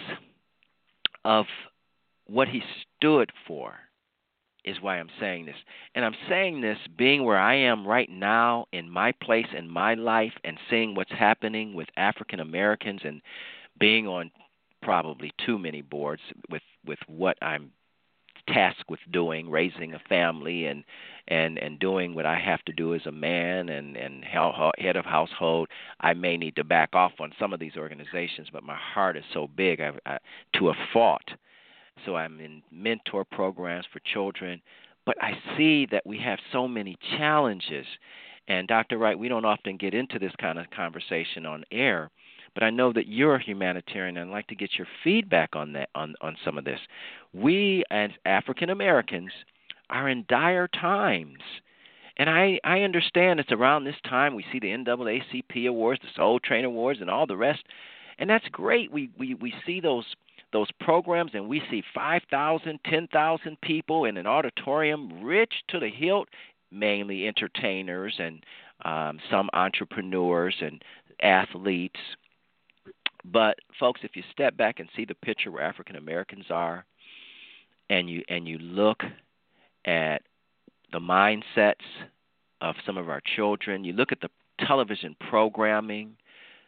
of what he stood for, is why I'm saying this. And I'm saying this being where I am right now in my place in my life and seeing what's happening with African Americans and being on probably too many boards with, with what I'm tasked with doing, raising a family and, and, and doing what I have to do as a man and, and head of household. I may need to back off on some of these organizations, but my heart is so big I, I, to have fought. So I'm in mentor programs for children, but I see that we have so many challenges. And Doctor Wright, we don't often get into this kind of conversation on air, but I know that you're a humanitarian, and I'd like to get your feedback on that, on, on some of this. We, as African Americans, are in dire times. And I, I understand it's around this time we see the N double A C P awards, the Soul Train Awards, and all the rest. And that's great. We, we, we see those those programs, and we see five thousand, ten thousand people in an auditorium, rich to the hilt, mainly entertainers and um, some entrepreneurs and athletes. But, folks, if you step back and see the picture where African Americans are, and you and you look at the mindsets of some of our children, you look at the television programming,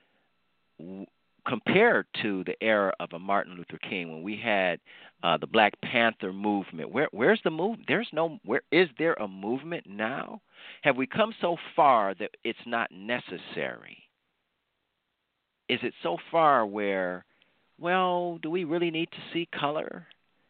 w- compared to the era of a Martin Luther King, when we had uh, the Black Panther movement, where where's the move? There's no. Where is there a movement now? Have we come so far that it's not necessary? Is it so far where, well, do we really need to see color?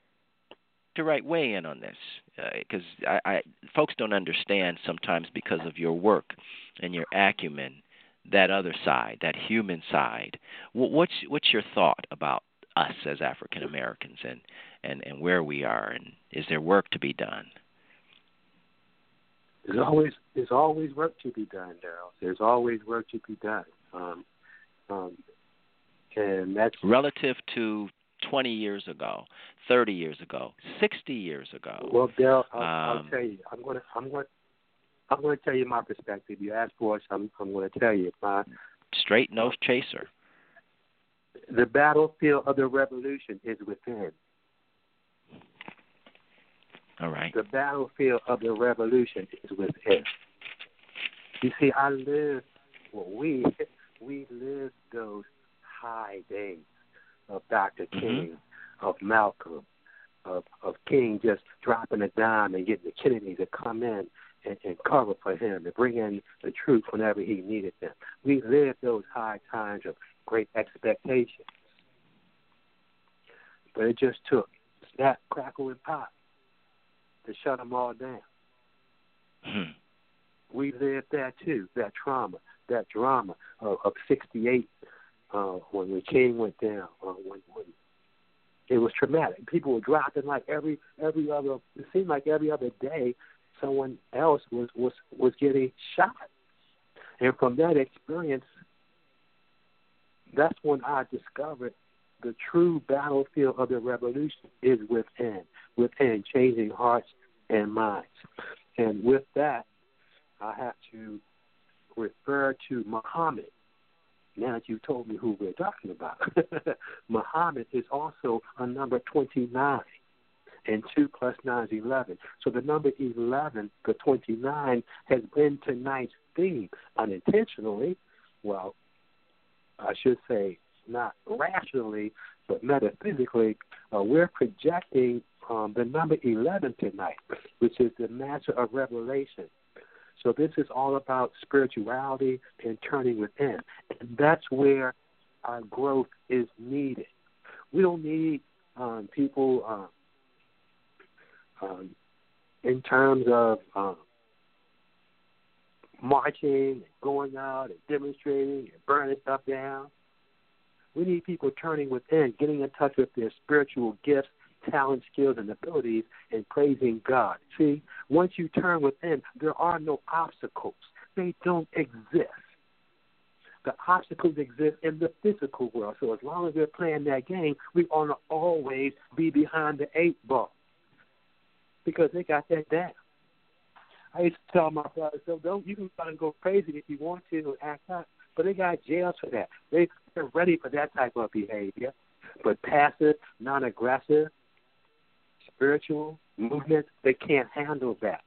To right weigh in on this, because uh, I, I folks don't understand sometimes because of your work and your acumen. That other side, that human side. What's what's your thought about us as African Americans and, and, and where we are, and is there work to be done? There's always there's always work to be done, Daryl. There's always work to be done, um, um, and that's relative to twenty years ago, thirty years ago, sixty years ago. Well, Daryl, I'll, um, I'll tell you. I'm going to I'm going I'm going to tell you my perspective. You asked for it, so I'm, I'm going to tell you my straight nose chaser. The battlefield of the revolution is within. All right. The battlefield of the revolution is within. You see, I live, well, we we lived those high days of Doctor Mm-hmm. King, of Malcolm, of of King just dropping a dime and getting the Kennedys to come in and, and cover for him and bring in the truth whenever he needed them. We lived those high times of great expectations. But it just took snap, crackle, and pop to shut them all down. Hmm. We lived that too, that trauma, that drama of, of sixty-eight uh, when the King went down. Uh, when, when it was traumatic. People were dropping like every every other. It seemed like every other day, someone else was was was getting shot. And from that experience, that's when I discovered the true battlefield of the revolution is within, within, changing hearts and minds. And with that, I have to refer to Muhammad. Now that you told me who we're talking about, Muhammad is also a number twenty-nine, and two plus nine is eleven. So the number eleven, the twenty-nine, has been tonight's theme unintentionally. Well, I should say not rationally, but metaphysically, uh, we're projecting um, the number eleven tonight, which is the master of revelation. So this is all about spirituality and turning within. And that's where our growth is needed. We don't need um, people uh, um, in terms of um, marching and going out and demonstrating and burning stuff down. We need people turning within, getting in touch with their spiritual gifts, talent, skills, and abilities, and praising God. See, once you turn within, there are no obstacles. They don't exist. The obstacles exist in the physical world. So as long as we're playing that game, we're going to always be behind the eight ball because they got that down. I used to tell my brother, so don't you can try to go crazy if you want to and act out, but they got jails for that. They, they're ready for that type of behavior. But passive, non-aggressive, spiritual movements, they can't handle that.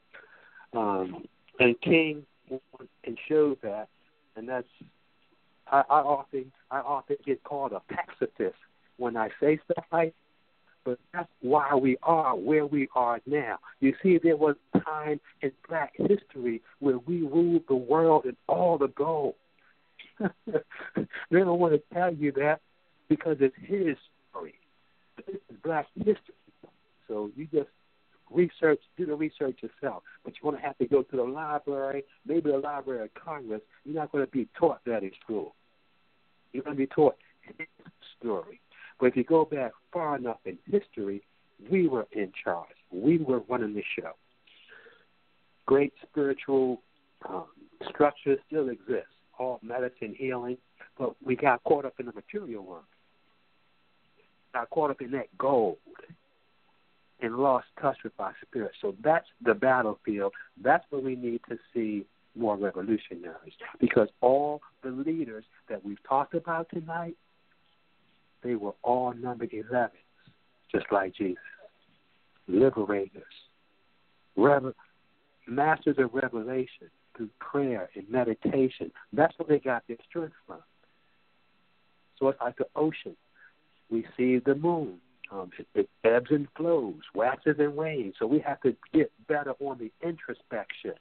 Um, and King and shows that, and that's I, I often I often get called a pacifist when I say stuff like. But that's why we are where we are now. You see, there was a time in Black history where we ruled the world in all the gold. They don't want to tell you that because it's his story. This is Black history. So you just research, do the research yourself. But you're going to have to go to the library, maybe the Library of Congress. You're not going to be taught that in school. You're going to be taught his story. But if you go back far enough in history, we were in charge. We were running the show. Great spiritual um, structures still exist, all medicine, healing, but we got caught up in the material world. Got caught up in that gold and lost touch with our spirit. So that's the battlefield. That's where we need to see more revolutionaries, because all the leaders that we've talked about tonight, they were all number elevens, just like Jesus. Liberators, rev- masters of revelation through prayer and meditation. That's where they got their strength from. So it's like the ocean. We see the moon. Um, it, it ebbs and flows, waxes and wanes. So we have to get better on the introspection.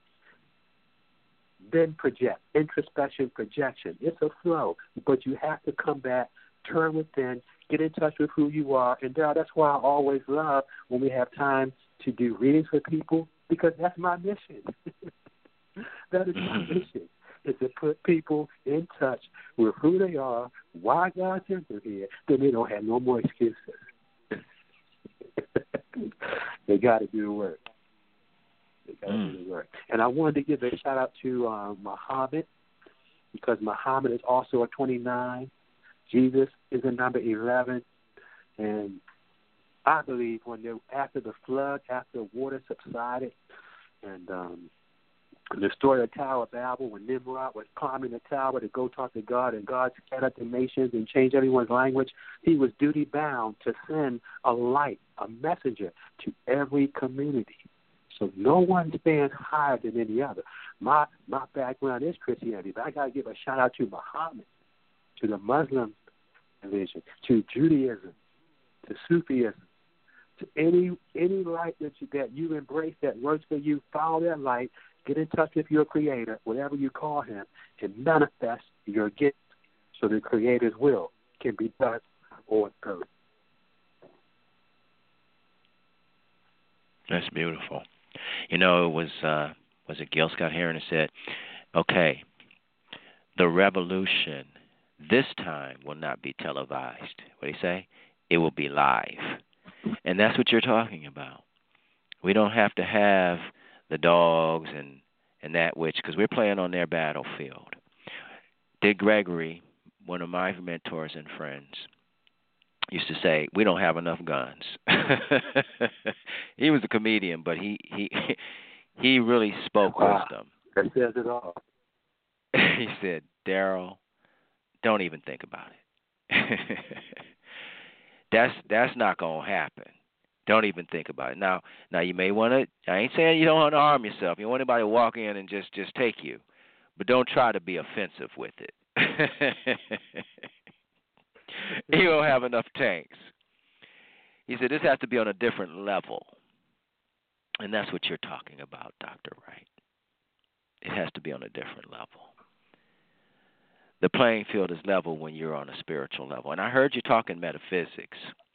Then project. Introspection, projection. It's a flow, but you have to come back, turn within, get in touch with who you are. And Darryl, that's why I always love when we have time to do readings with people, because that's my mission. That is my mission, is to put people in touch with who they are, why God sent them here, then they don't have no more excuses. They got to do the work. They got to mm. do the work. And I wanted to give a shout out to uh, Muhammad, because Muhammad is also a twenty-nine. Jesus is a number eleven. And I believe when they, after the flood, after the water subsided, and um, the story of the Tower of Babel, when Nimrod was climbing the tower to go talk to God, and God scattered the nations and changed everyone's language, he was duty-bound to send a light, a messenger to every community. So no one stands higher than any other. My my background is Christianity, but I got to give a shout-out to Muhammad, to the Muslim religion, to Judaism, to Sufism, to any any light that you, that you embrace that works for you. Follow that light. Get in touch with your Creator, whatever you call Him, and manifest your gift so the Creator's will can be done on earth. That's beautiful. You know, it was uh, was it Gil Scott Heron who said, "Okay, the revolution this time will not be televised." What did he say? It will be live, and that's what you're talking about. We don't have to have the dogs and, and that which, because we're playing on their battlefield. Dick Gregory, one of my mentors and friends, used to say, we don't have enough guns. He was a comedian, but he he he really spoke wow. wisdom. That says it all. He said, Daryl, don't even think about it. that's that's not going to happen. Don't even think about it. Now, now you may want to, I ain't saying you don't want to harm yourself. You don't want anybody to walk in and just, just take you. But don't try to be offensive with it. You don't have enough tanks. He said this has to be on a different level. And that's what you're talking about, Doctor Wright. It has to be on a different level. The playing field is level when you're on a spiritual level. And I heard you talking metaphysics.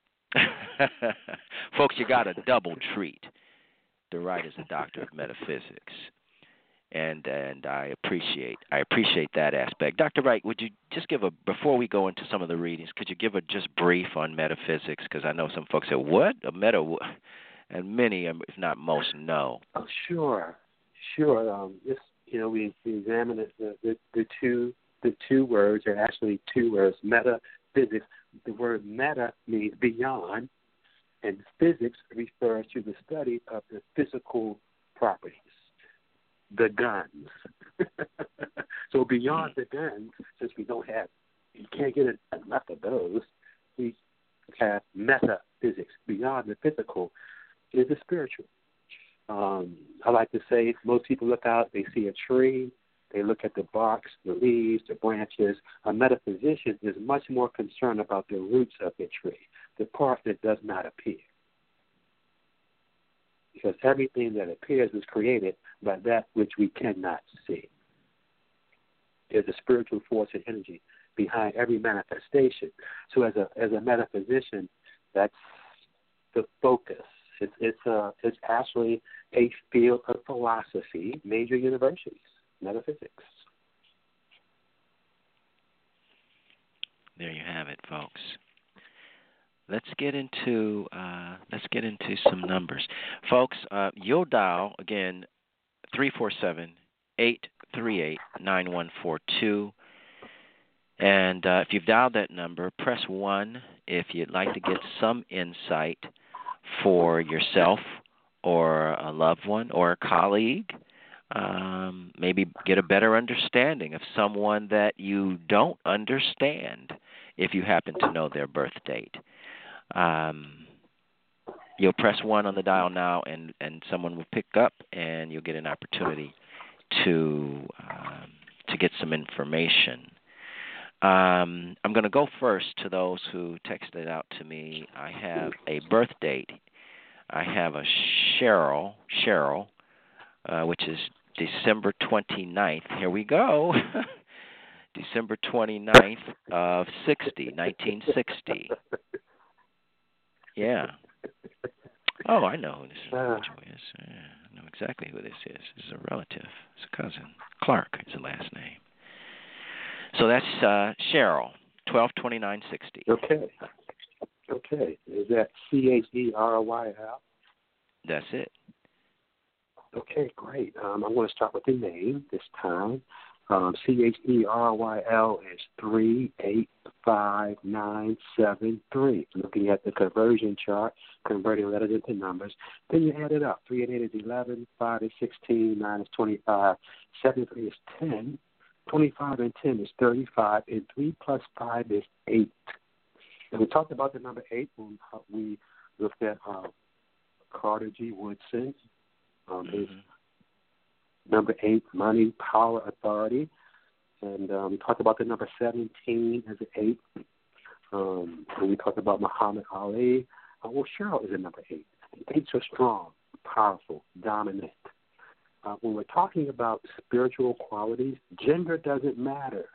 Folks, you got a double treat. The Wright is a doctor of metaphysics, and and I appreciate I appreciate that aspect. Doctor Wright, would you just give a before we go into some of the readings? Could you give a just brief on metaphysics? Because I know some folks say, "What a meta," and many, if not most, know. Oh, sure, sure. Um, this, you know, we, we examine it, the, the the two the two words are actually two words. Metaphysics. The word meta means beyond, and physics refers to the study of the physical properties, the guns. So beyond the guns, since we don't have, you can't get enough of those, we have metaphysics. Beyond the physical is the spiritual. Um, I like to say, if most people look out, they see a tree, they look at the bark, the leaves, the branches. A metaphysician is much more concerned about the roots of the tree, the part that does not appear. Because everything that appears was created by that which we cannot see. There's a spiritual force and energy behind every manifestation. So as a as a metaphysician, that's the focus. It's it's a it's actually a field of philosophy, major universities. Metaphysics. There you have it, folks. Let's get into uh, let's get into some numbers, folks. Uh, you'll dial again three four seven, eight three eight, nine one four two, and uh, if you've dialed that number, press one if you'd like to get some insight for yourself or a loved one or a colleague. Um, maybe get a better understanding of someone that you don't understand if you happen to know their birth date. Um, you'll press one on the dial now, and, and someone will pick up, and you'll get an opportunity to um, to get some information. Um, I'm going to go first to those who texted out to me. I have a birth date. I have a Cheryl, Cheryl, Uh, which is December twenty-ninth. Here we go. December twenty-ninth of sixty, nineteen sixty. Yeah. Oh, I know who this is. Uh, is. Uh, I know exactly who this is. This is a relative. It's a cousin. Clark is the last name. So that's uh, Cheryl, twelve twenty-nine sixty. Okay. Okay. Is that C H E R Y L? That's it. Okay, great. Um, I'm going to start with the name this time. Um, C H E R Y L is three eight five nine seven three. Looking at the conversion chart, converting letters into numbers, then you add it up. three and eight is eleven, five is sixteen, nine is twenty-five, seven and three is ten, twenty-five and ten is thirty-five, and three plus five is eight. And we talked about the number eight when we looked at uh, Carter G. Woodson. Um, his number eight, money, power, authority. And um, we talked about the number seventeen as an eight. Um, and we talked about Muhammad Ali. Uh, well, Cheryl is a number eight. Eights are strong, powerful, dominant. Uh, when we're talking about spiritual qualities, gender doesn't matter.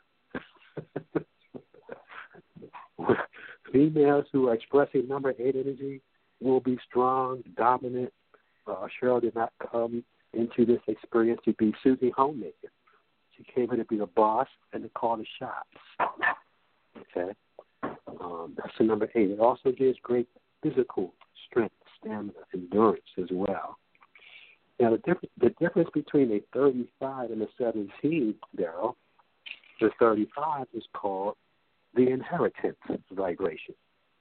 Females who are expressing number eight energy will be strong, dominant. Uh, Cheryl did not come into this experience to be Susie Homemaker. She came here to be a boss and to call the shots. Okay? Um, that's the number eight. It also gives great physical strength, stamina, endurance as well. Now, the, diff- the difference between a thirty-five and a seventeen, Daryl, the thirty-five is called the inheritance vibration.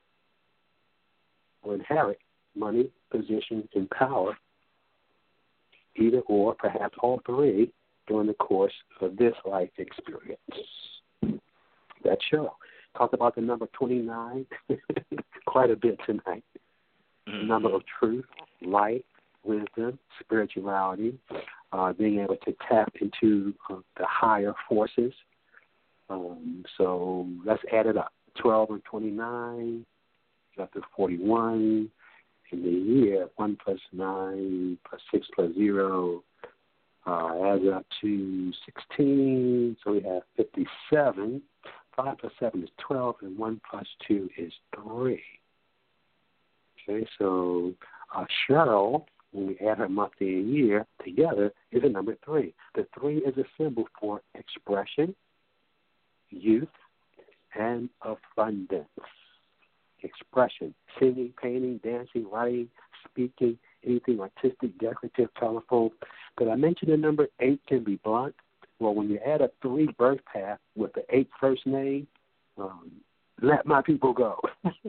Will inherit money, position, and power, either or, perhaps all three, during the course of this life experience. That's Cheryl. Talk about the number twenty-nine quite a bit tonight. The number of truth, light, wisdom, spirituality, uh, being able to tap into uh, the higher forces. Um, so let's add it up. twelve and twenty-nine, got to forty-one. In the year, one plus nine plus six plus zero uh, adds up to sixteen. So we have fifty-seven. five plus seven is twelve, and one plus two is three. Okay, so uh, Cheryl, when we add her month and year together, is a number three. The three is a symbol for expression, youth, and abundance. Expression, singing, painting, dancing, writing, speaking, anything artistic, decorative, colorful. But I mentioned the number eight can be blunt. Well, when you add a three birth path with the eight first name, um, let my people go.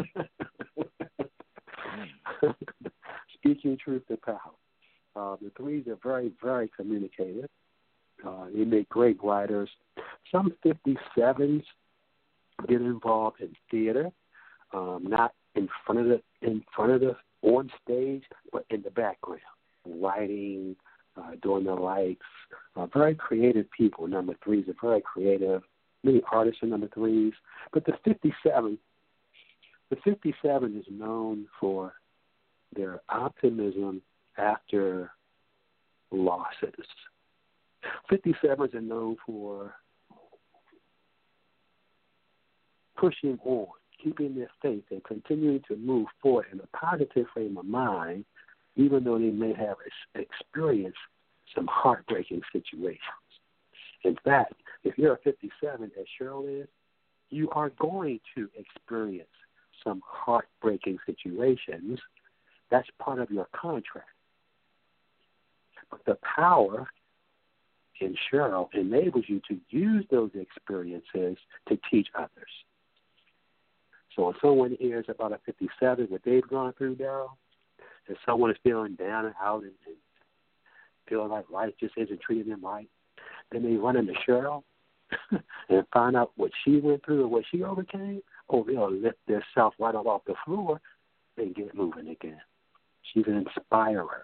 Speaking truth to power. Uh, the threes are very, very communicative. Uh, they make great writers. Some fifty-sevens get involved in theater. Um, not in front of the in front of the on stage, but in the background, writing, uh, doing the lights. Uh, very creative people. Number threes are very creative. Many artists are number threes, but the fifty-seven, the fifty-seven is known for their optimism after losses. fifty-sevens are known for pushing on, keeping their faith, and continuing to move forward in a positive frame of mind, even though they may have experienced some heartbreaking situations. In fact, if you're a fifty-seven, as Cheryl is, you are going to experience some heartbreaking situations. That's part of your contract. But the power in Cheryl enables you to use those experiences to teach others. So when someone hears about a fifty-seven, what they've gone through, Daryl, if someone is feeling down and out and, and feeling like life just isn't treating them right, then they run into Cheryl and find out what she went through and what she overcame, or they'll lift themselves right up off the floor and get moving again. She's an inspirer,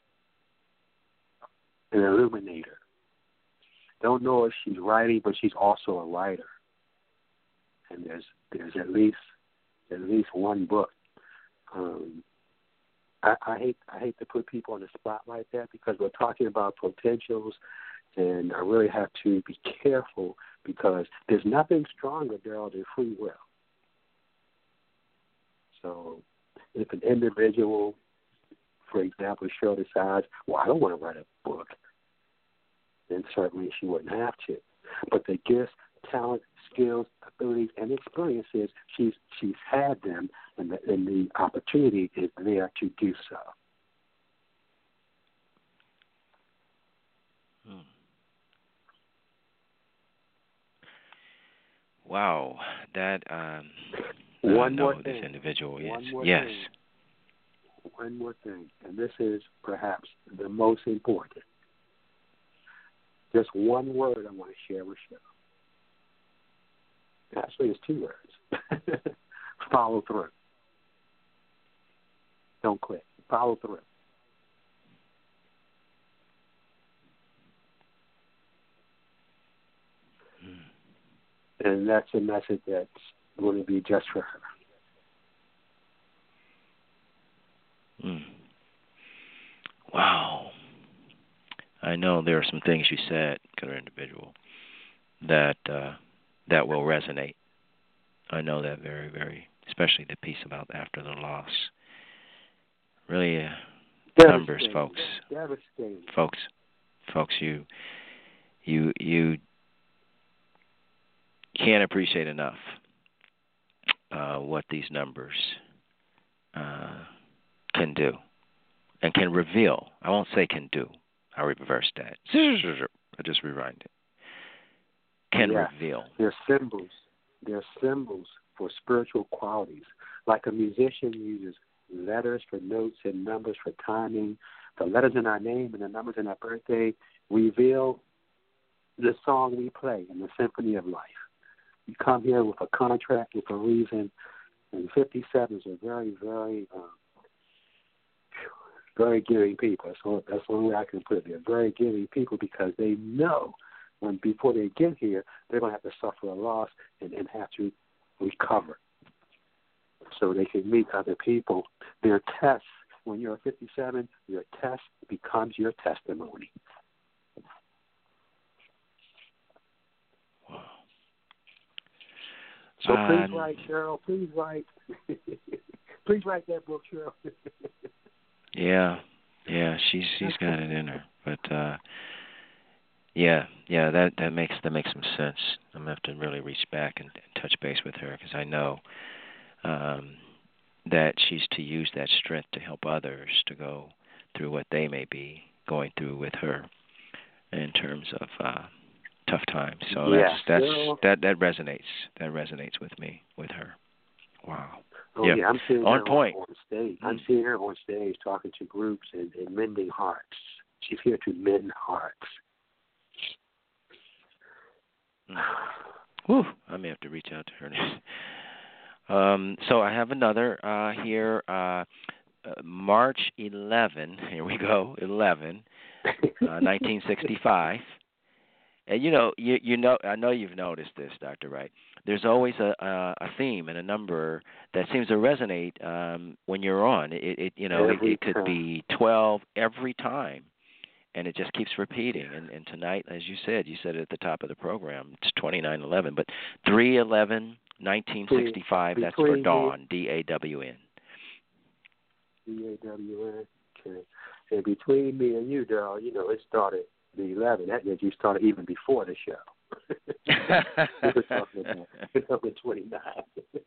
an illuminator. Don't know if she's writing, but she's also a writer. And there's there's at least at least one book. Um, I, I hate I hate to put people on the spot like that because we're talking about potentials, and I really have to be careful because there's nothing stronger, Daryl, than free will. So if an individual, for example, Cheryl decides, well, I don't want to write a book, then certainly she wouldn't have to. But the gifts, talent, skills, abilities, and experiences, she's she's had them, and the, and the opportunity is there to do so. Hmm. Wow, that um, One I more know thing. this individual is. One more Yes. thing. One more thing, and this is perhaps the most important. Just one word I want to share with you. Actually, it's two words. Follow through. Don't quit. Follow through. Hmm. And that's a message that's going to be just for her. Mm. Wow. I know there are some things you said, other individual, that uh, that will resonate. I know that very, very, especially the piece about after the loss. Really, uh, numbers, folks. Devastating. Folks, folks, you, you, you can't appreciate enough uh, what these numbers uh, can do and can reveal. I won't say can do. I reversed that. I just rewind it. Can yeah. reveal. They're symbols. They're symbols for spiritual qualities. Like a musician uses letters for notes and numbers for timing. The letters in our name and the numbers in our birthday reveal the song we play in the symphony of life. You come here with a contract, with a reason, and fifty-sevens are very, very, um, very giving people. So that's the only way I can put it. They're very giving people because they know when before they get here, they're going to have to suffer a loss and, and have to recover so they can meet other people. Their tests, when you're a fifty-seven, your test becomes your testimony. Wow. So um, please write, Cheryl. Please write. Please write that book, Cheryl. yeah, yeah, she's she's got it in her, but uh, yeah, yeah, that that makes that makes some sense. I'm gonna have to really reach back and, and touch base with her because I know um, that she's to use that strength to help others to go through what they may be going through with her in terms of uh, tough times. So yeah, that's that's Cheryl. that that resonates. That resonates with me with her. Wow. Oh, yeah. yeah, I'm seeing on her point. On, on stage. Mm. I'm seeing her on stage talking to groups and, and mending hearts. She's here to mend hearts. Mm. Whew, I may have to reach out to her next. Um, so I have another uh, here, uh, uh, March eleventh, here we go, eleven, uh, nineteen sixty-five. And you know, you you know, I know you've noticed this, Doctor Wright. There's always a a, a theme and a number that seems to resonate um, when you're on. It, it you know, it, it could be twelve every time, and it just keeps repeating. And, and tonight, as you said, you said it at the top of the program, it's twenty-nine eleven, but three eleven nineteen sixty-five. That's for Dawn, D A W N. D A W N. Okay. And between me and you, Darryl, you know, it started. The eleven, that means you started even before the show. We were talking about number twenty-nine.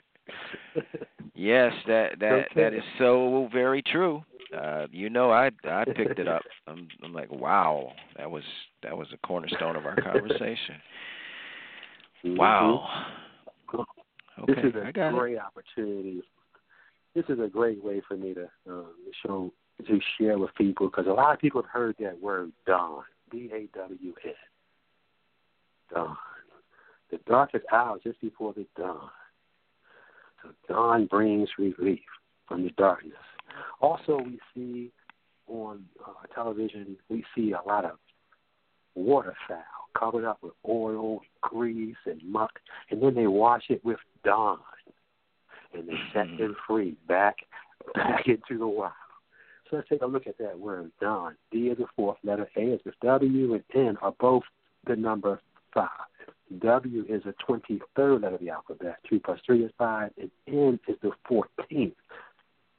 Yes, that that Okay. that is so very true. Uh, you know, I I picked it up. I'm I'm like, wow, that was that was a cornerstone of our conversation. Mm-hmm. Wow. Okay, This is a I got great it. opportunity. This is a great way for me to um, show to share with people because a lot of people have heard that word dawn, D A W N, dawn. The darkest hour just before the dawn. So dawn brings relief from the darkness. Also, we see on uh, television, we see a lot of waterfowl covered up with oil, grease, and muck, and then they wash it with dawn, and they set them free back back into the wild. So let's take a look at that word, dawn. D is the fourth letter, A is the W, and N are both the number five. W is the twenty-third letter of the alphabet. Two plus three is five, and N is the fourteenth.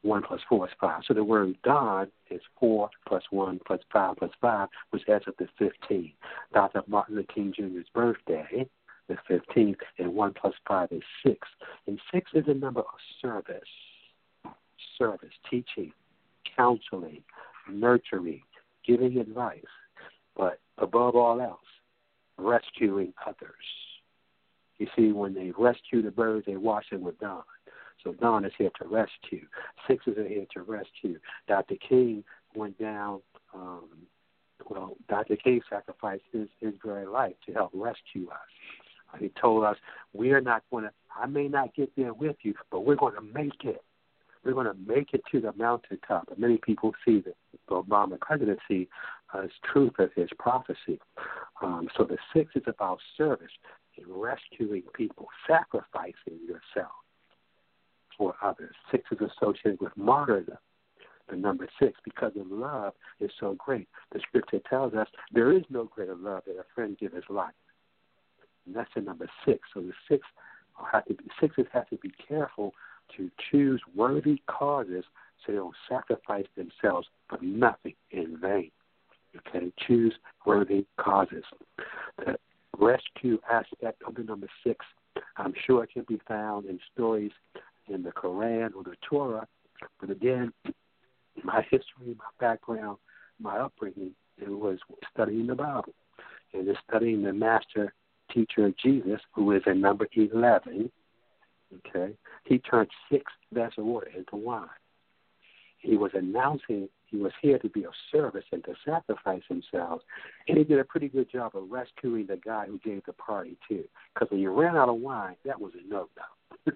one plus four is five. So the word Don is four plus one plus five plus five, which adds up to fifteen. Doctor Martin Luther King Junior's birthday is fifteen, and one plus five is six. And six is a number of service, service, teaching, counseling, nurturing, giving advice, but above all else, rescuing others. You see, when they rescue the birds, they wash them with Don. So Don is here to rescue. Sixes are here to rescue. Doctor King went down, um, well, Doctor King sacrificed his, his very life to help rescue us. Uh, he told us, we are not going to, I may not get there with you, but we're going to make it. We're going to make it to the mountaintop. And many people see the Obama presidency as truth as his prophecy. Um, so the six is about service and rescuing people, sacrificing yourself for others. Six is associated with martyrdom. The number six, because of love, is so great. The scripture tells us there is no greater love than a friend give his life. And that's the number six. So the six have to be, sixes have to be careful to choose worthy causes so they don't sacrifice themselves for nothing in vain. Okay, choose worthy causes. The rescue aspect of the number six, I'm sure it can be found in stories in the Quran or the Torah, but again, my history, my background, my upbringing, it was studying the Bible. And it's studying the master teacher Jesus, who is in number eleven. Okay, he turned six vessels of water into wine. He was announcing he was here to be of service and to sacrifice himself, and he did a pretty good job of rescuing the guy who gave the party too. Because when you ran out of wine, that was a no-no.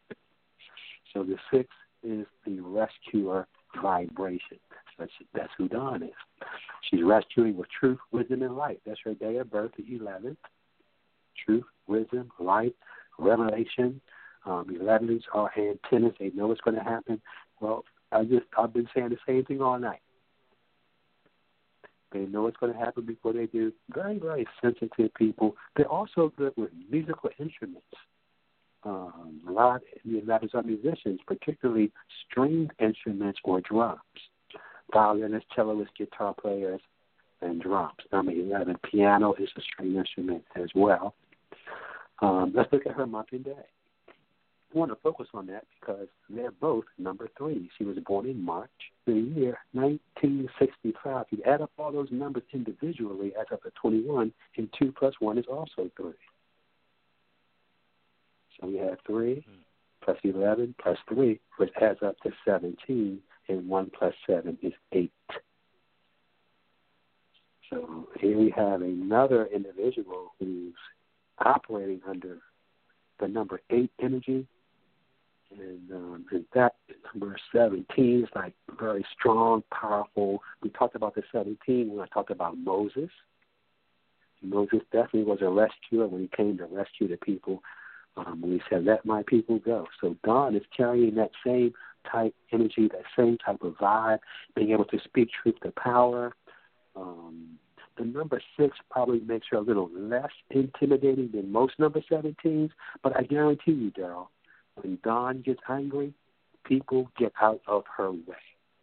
So the six is the rescuer vibration. That's, that's who Dawn is. She's rescuing with truth, wisdom, and light. That's her day of birth, the eleventh. Truth, wisdom, light, revelation. Um, elevens are antennas. They know what's going to happen. Well, I just, I've been saying the same thing all night. They know what's going to happen before they do. Very, very sensitive people. They're also good with musical instruments. Um, a lot of the elevens are musicians, particularly stringed instruments or drums. Violinists, cellists, guitar players, and drums. Number eleven, piano is a stringed instrument as well. Um, let's look at her month and day. I want to focus on that because they're both number three. She was born in March, the year nineteen sixty-five. You add up all those numbers individually, adds up to twenty-one, and two plus one is also three. So we have three plus eleven plus three, which adds up to seventeen, and one plus seven is eight. So here we have another individual who's operating under the number eight energy, and, um, and that number seventeen is like very strong, powerful. We talked about the seventeen when I talked about Moses. Moses definitely was a rescuer when he came to rescue the people. Um, when he said, "Let my people go." So Dawn is carrying that same type energy, that same type of vibe, being able to speak truth to power. Um, the number six probably makes her a little less intimidating than most number seventeens, but I guarantee you, Daryl, when Dawn gets angry, people get out of her way.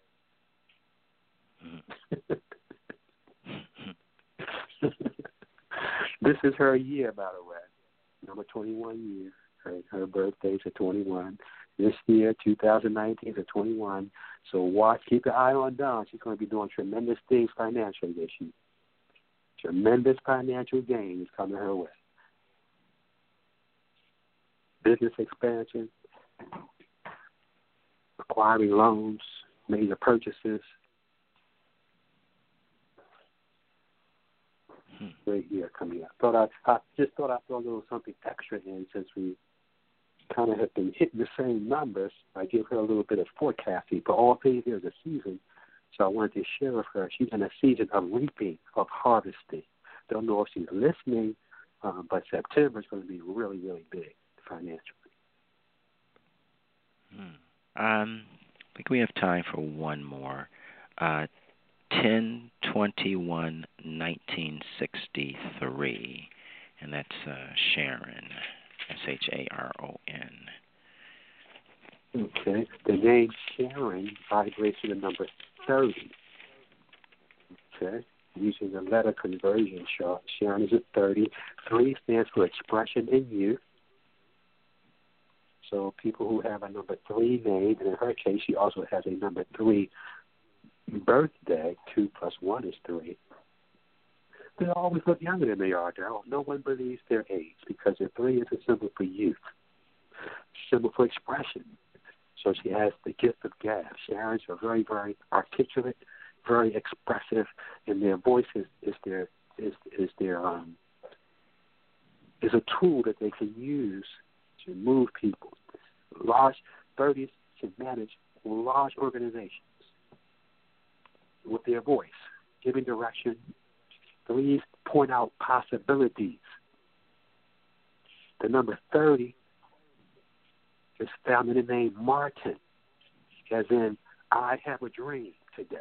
This is her year, by the way. Number twenty-one year. Her, her birthday's at twenty-one. This year, two thousand nineteen, is at twenty-one. So watch, keep your eye on Dawn. She's going to be doing tremendous things financially this year. Tremendous financial gain is coming her way. Business expansion, acquiring loans, major purchases. Great year coming up. Thought I, I just thought I'd throw a little something extra in since we kind of have been hitting the same numbers. I give her a little bit of forecasting. For all things, there's a season. So I wanted to share with her. She's in a season of reaping, of harvesting. Don't know if she's listening, um, but September is going to be really, really big financially. Hmm. Um, I think we have time for one more. Uh, ten twenty-one nineteen sixty-three, and that's uh, Sharon, S H A R O N. Okay. The name Sharon vibrates to the number thirty. Okay. Using the letter conversion chart, Sharon is at thirty. Three stands for expression in youth. So people who have a number three name, and in her case, she also has a number three birthday. Two plus one is three. They always look younger than they are, Daryl. No one believes their age because the three is a symbol for youth, symbol for expression. So she has the gift of gab. Sharons are very, very articulate, very expressive, and their voice is, is their is is their um is a tool that they can use to move people. Large thirties can manage large organizations with their voice, giving direction. Threes point out possibilities. The number thirty is found in the name Martin, as in, I have a dream today.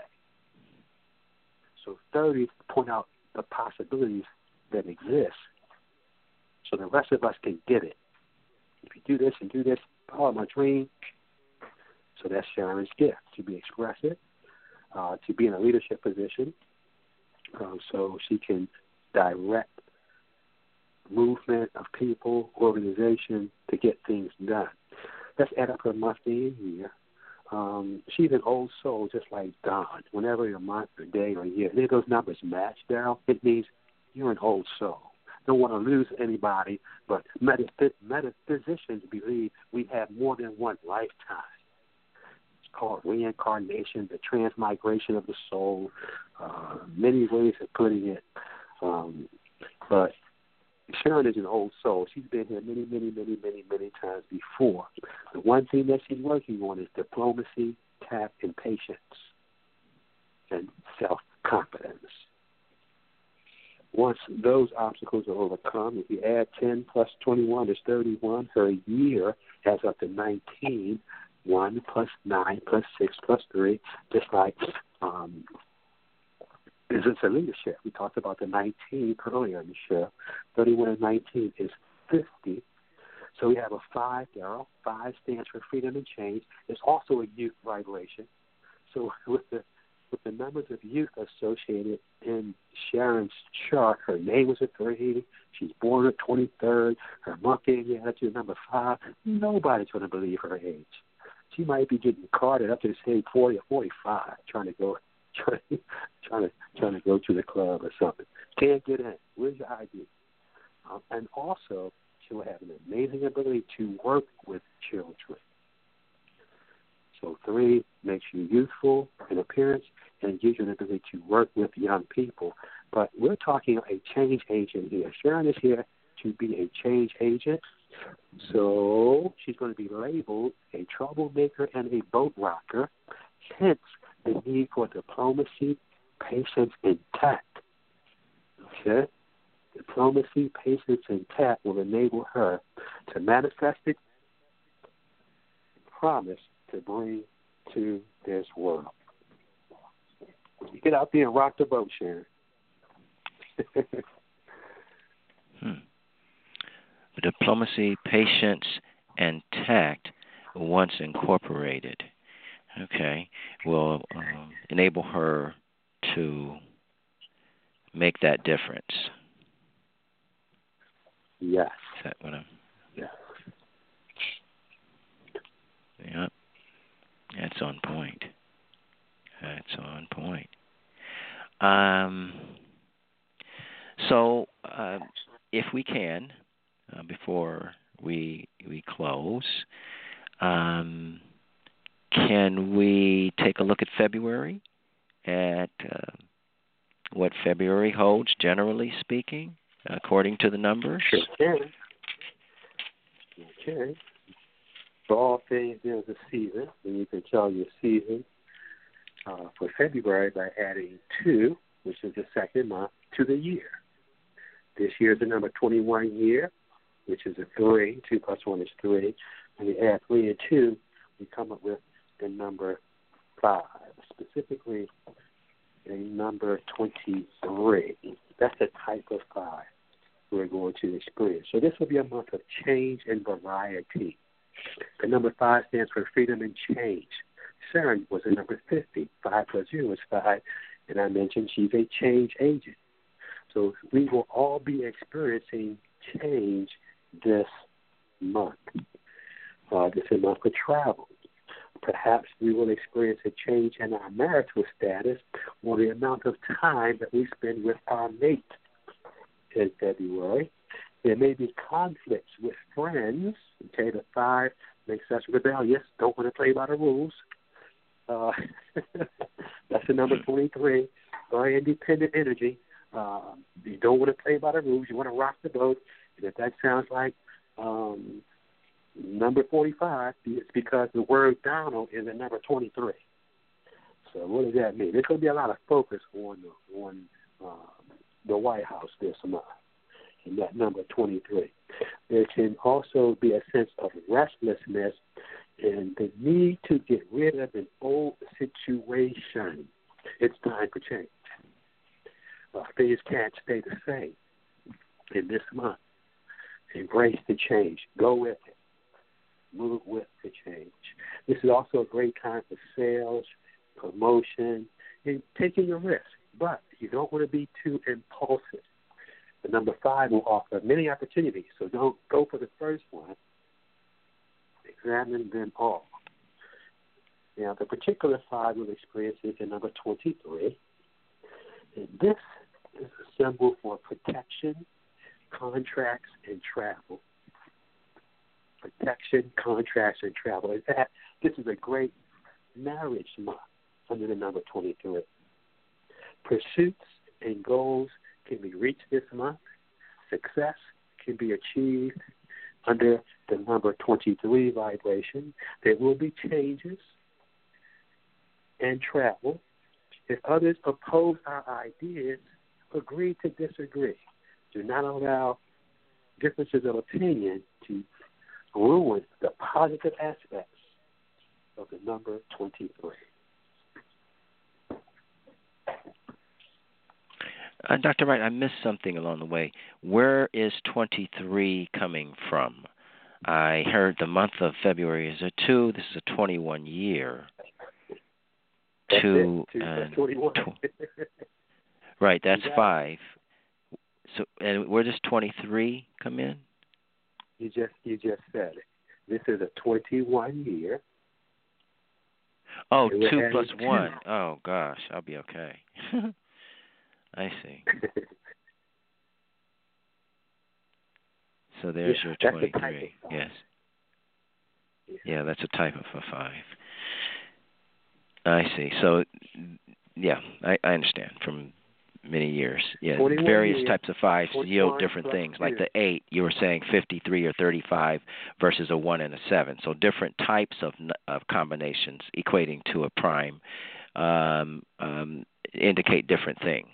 So thirties point out the possibilities that exist so the rest of us can get it. If you do this and do this, oh, my dream. So that's Sharon's gift, to be expressive, uh, to be in a leadership position, um, so she can direct movement of people, organization, to get things done. Let's add up her month, day, and year. Um, she's an old soul, just like Don. Whenever your month or day or year, and if those numbers match, Daryl, it means you're an old soul. Don't want to lose anybody, but metaph- metaphysicians believe we have more than one lifetime. It's called reincarnation, the transmigration of the soul, uh, many ways of putting it. Um, but Sharon is an old soul. She's been here many, many, many, many, many times before. The one thing that she's working on is diplomacy, tact, and patience, and self-confidence. Once those obstacles are overcome, if you add ten plus twenty-one is thirty-one, her year adds up to nineteen. one plus nine plus six plus three, just like um, is it's a leadership. We talked about the nineteen earlier in the show. thirty-one and nineteen is fifty. So we have a five, Daryl. Five stands for freedom and change. It's also a youth vibration. So with the with the numbers of youth associated in Sharon's chart, her name was a three. She's born on the twenty-third. Her month day attitude number five. Nobody's going to believe her age. She might be getting carded up to the stage forty or forty-five, trying to go, trying, trying to trying to go to the club or something. Can't get in. Where's your I D? Um, and also, she will have an amazing ability to work with children. So three makes you youthful in appearance and gives you an ability to work with young people. But we're talking a change agent here. Sharon is here to be a change agent. So she's going to be labeled a troublemaker and a boat rocker, hence the need for diplomacy, patience, and tact. Okay? Diplomacy, patience, and tact will enable her to manifest it, promise to bring to this world. You get out there and rock the boat, Sharon. hmm. Diplomacy, patience, and tact, once incorporated, okay, will um, enable her to make that difference. Yes. Is that what I'm? Yes. Yeah. That's on point. That's on point. Um. So, uh, if we can, uh, before we we close, um, can we take a look at February? At uh, what February holds, generally speaking, according to the numbers? Sure can. Okay. For all things, there's a season, and you can tell your season uh, for February by adding two, which is the second month, to the year. This year is the number twenty-one year, which is a three. Two plus one is three. When you add three and two, we come up with the number five, specifically a number twenty-three. That's the type of five we're going to experience. So this will be a month of change and variety. The number five stands for freedom and change. Sharon was a number fifty. Five plus zero is five. And I mentioned she's a change agent. So we will all be experiencing change this month. Uh, this is a month for travel. Perhaps we will experience a change in our marital status or the amount of time that we spend with our mate in February. There may be conflicts with friends. Okay, the five makes us rebellious, don't want to play by the rules. Uh, that's the number twenty-three, very independent energy. Uh, you don't want to play by the rules. You want to rock the boat. And if that sounds like um, number forty-five, it's because the word Donald is a number twenty-three. So what does that mean? There's going to be a lot of focus on the, on uh, the White House this month, and that number twenty-three. There can also be a sense of restlessness and the need to get rid of an old situation. It's time for change. Uh, things can't stay the same in this month. Embrace the change. Go with it. Move with the change. This is also a great time for sales, promotion, and taking a risk. But you don't want to be too impulsive. The number five will offer many opportunities, so don't go for the first one. Examine them all. Now, the particular five we'll experience is the number twenty-three. And this is a symbol for protection, contracts, and travel. Protection, contracts, and travel. In fact, this is a great marriage month under the number twenty-three. Pursuits and goals can be reached this month. Success can be achieved under the number twenty-three vibration. There will be changes and travel. If others oppose our ideas, agree to disagree. Do not allow differences of opinion to ruin the positive aspects of the number twenty-three. Uh, Doctor Wright, I missed something along the way. Where is twenty-three coming from? I heard the month of February is a two. This is a twenty-one year. That's two it. Two and twenty-one. Tw- right, that's Exactly. five. So, and where does twenty-three come in? You just you just said it. This is a twenty-one year. Oh, And we're two adding plus two. one. Oh gosh, I'll be okay. I see. So there's Yeah, your that's the type of twenty-three. five. Yes. Yeah. Yeah, that's a type of a five. I see. So, yeah, I, I understand from many years. Yeah, various years, types of fives yield different plus things. Like two. the eight, you were saying fifty-three or thirty-five versus a one and a seven. So different types of of combinations equating to a prime um, um, indicate different things.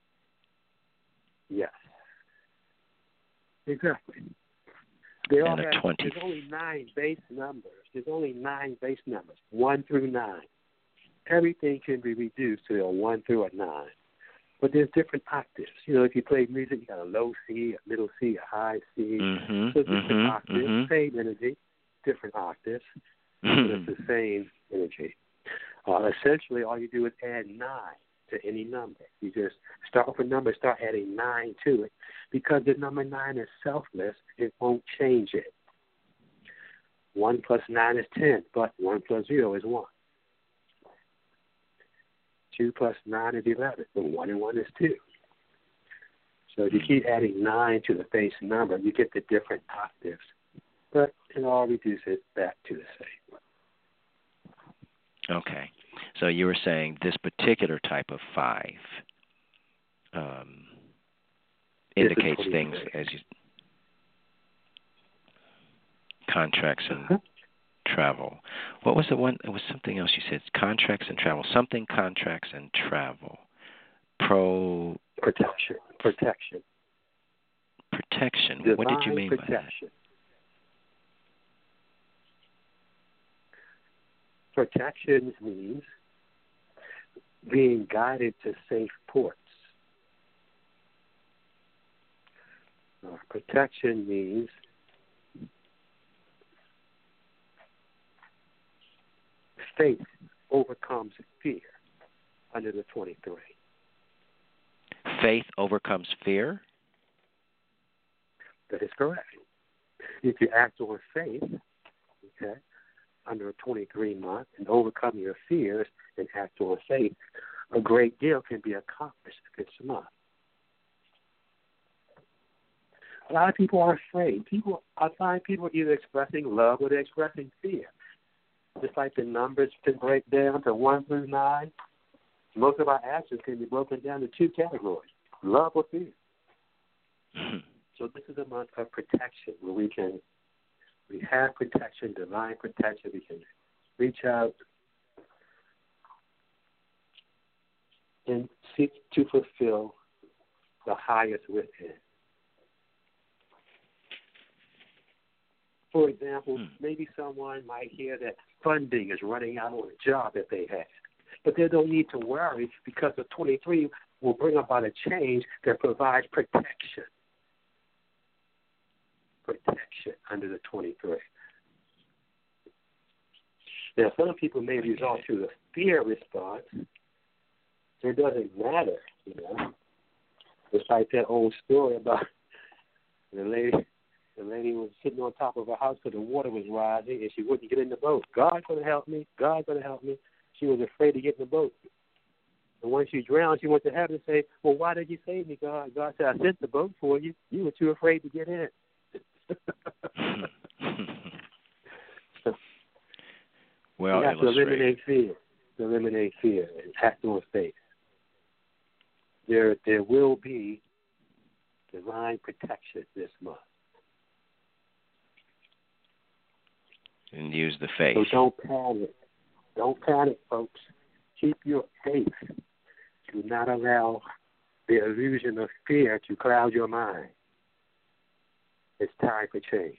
Yes. Exactly. They all And a have, twenty. There's only nine base numbers. There's only nine base numbers, one through nine. Everything can be reduced to a one through a nine. But there's different octaves. You know, if you play music, you got a low C, a middle C, a high C. Mm-hmm, So different mm-hmm, octaves, mm-hmm. same energy, different octaves, but it's the same energy. Uh, essentially, all you do is add nine to any number. You just start with a number, start adding nine to it. Because the number nine is selfless, it won't change it. One plus nine is ten, but one plus zero is one. Two plus nine is eleven, but one and one is two. So if you keep adding nine to the base number, you get the different octaves. But it all reduces back to the same. Okay. So you were saying this particular type of five um, indicates things as you contracts and Uh-huh. travel. What was the one? It was something else you said. Contracts and travel. Something contracts and travel. Pro Protection. Protection. protection. Divine What did you mean protection. by that? Protection means being guided to safe ports. Uh, protection means faith overcomes fear under the twenty-three. Faith overcomes fear? That is correct. If you act on faith, okay, under a twenty-three month and overcome your fears and act on faith, a great deal can be accomplished this month. A lot of people are afraid. People, I find people either expressing love or they're expressing fear. Just like the numbers can break down to one through nine, most of our actions can be broken down to two categories, love or fear. So this is a month of protection where we can, we have protection, divine protection. We can reach out and seek to fulfill the highest within. For example, hmm. maybe someone might hear that funding is running out on a job that they had, but they don't need to worry because the twenty-three will bring about a change that provides protection. Protection under the twenty-three. Now, some people may resort to the fear response. It doesn't matter, you know. It's like that old story about the lady. The lady was sitting on top of her house because the water was rising, and she wouldn't get in the boat. God's going to help me. God's going to help me. She was afraid to get in the boat. And when she drowned, she went to heaven and said, well, why did you save me, God? God said, I sent the boat for you. You were too afraid to get in it. Well, you have to eliminate fear. To eliminate fear and act on faith. There, there will be divine protection this month. And use the faith. So don't panic. Don't panic, folks. Keep your faith. Do not allow the illusion of fear to cloud your mind. It's time for change.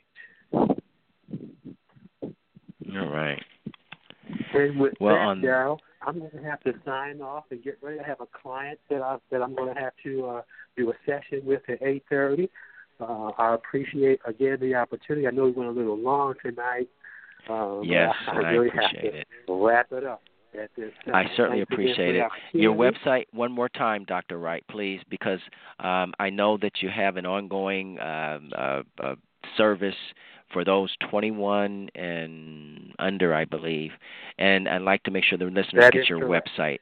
All right. And with well, that, on... Daryl, I'm going to have to sign off and get ready. I have a client that, I, that I'm going to have to uh, do a session with at eight thirty. Uh, I appreciate, again, the opportunity. I know we went a little long tonight. Um, yes, I, I and really I appreciate have to it. Wrap it up at this time. I certainly Thanks appreciate it. Your website, one more time, Doctor Wright, please, because um, I know that you have an ongoing um, uh, uh, service for those twenty-one and under, I believe, and I'd like to make sure the listeners that get your correct. website.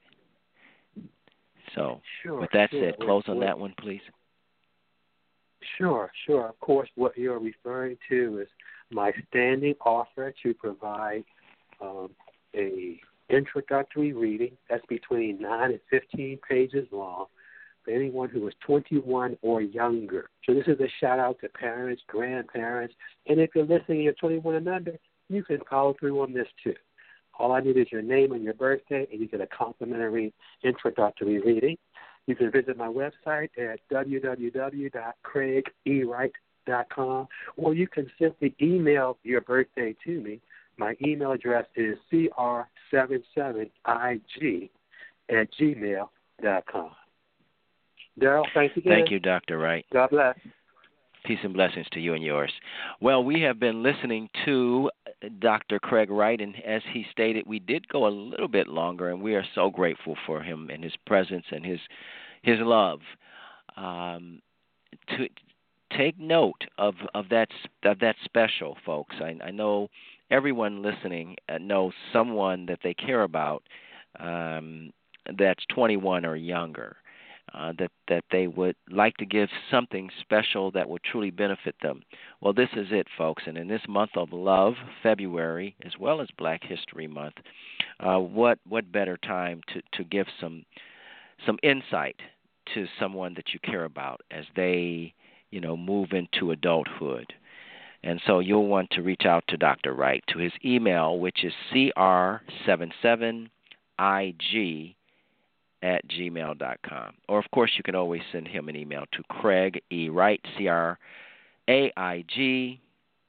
So, sure, with that sure. said, close we're, on we're, that one, please. Sure, sure. Of course, what you're referring to is my standing offer to provide um, a introductory reading that's between nine and fifteen pages long for anyone who is twenty-one or younger. So this is a shout out to parents, grandparents, and if you're listening, you're twenty-one and under, you can follow through on this too. All I need is your name and your birthday, and you get a complimentary introductory reading. You can visit my website at w w w dot craig e wright dot com, or you can simply email your birthday to me. My email address is c r seven seven I G at gmail dot com. Daryl, thanks again. Thank you, Doctor Wright. God bless. Peace and blessings to you and yours. Well, we have been listening to Doctor Craig Wright, and as he stated, we did go a little bit longer, and we are so grateful for him and his presence and his his love. Um, to take note of, of that of that special, folks. I, I know everyone listening knows someone that they care about um, that's twenty-one or younger. Uh, that, that they would like to give something special that would truly benefit them. Well, this is it, folks. And in this month of love, February, as well as Black History Month, uh, what what better time to, to give some some insight to someone that you care about as they, you know, move into adulthood. And so you'll want to reach out to Doctor Wright, to his email, which is c r seven seven I G at gmail dot com. Or, of course, you can always send him an email to Craig E. Wright, C R A I G,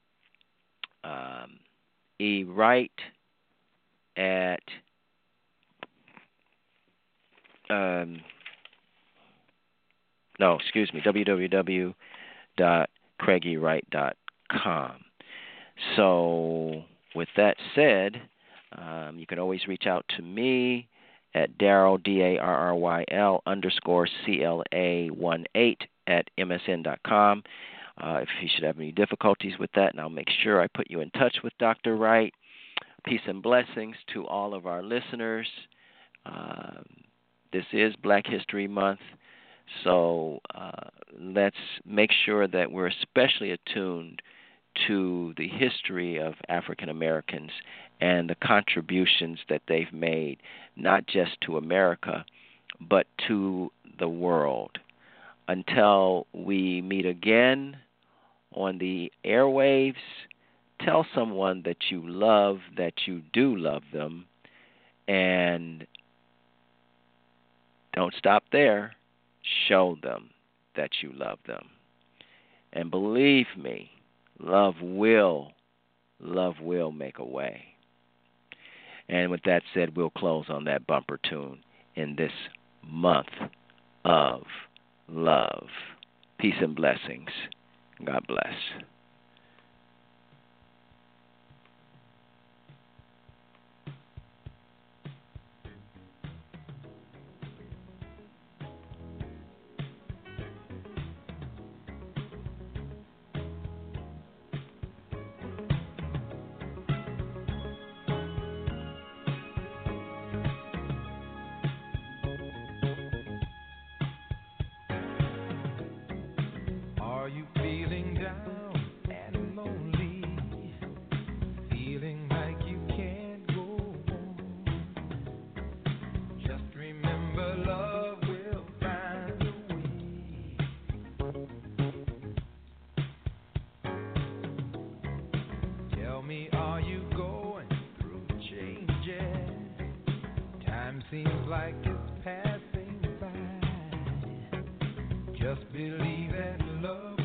um, E. Wright at um, no, excuse me, w w w dot craig e wright dot com. So, with that said, Um, you can always reach out to me at Darryl, D A R R Y L underscore C L A one eight at M S N dot com. Uh, if you should have any difficulties with that, and I'll make sure I put you in touch with Doctor Wright. Peace and blessings to all of our listeners. Um, this is Black History Month, so uh, let's make sure that we're especially attuned to the history of African Americans and the contributions that they've made, not just to America, but to the world. Until we meet again on the airwaves, tell someone that you love, that you do love them, and don't stop there. Show them that you love them. And believe me, love will, love will make a way. And with that said, we'll close on that bumper tune in this month of love. Peace and blessings. God bless. Seems like it's passing by. Just believe that love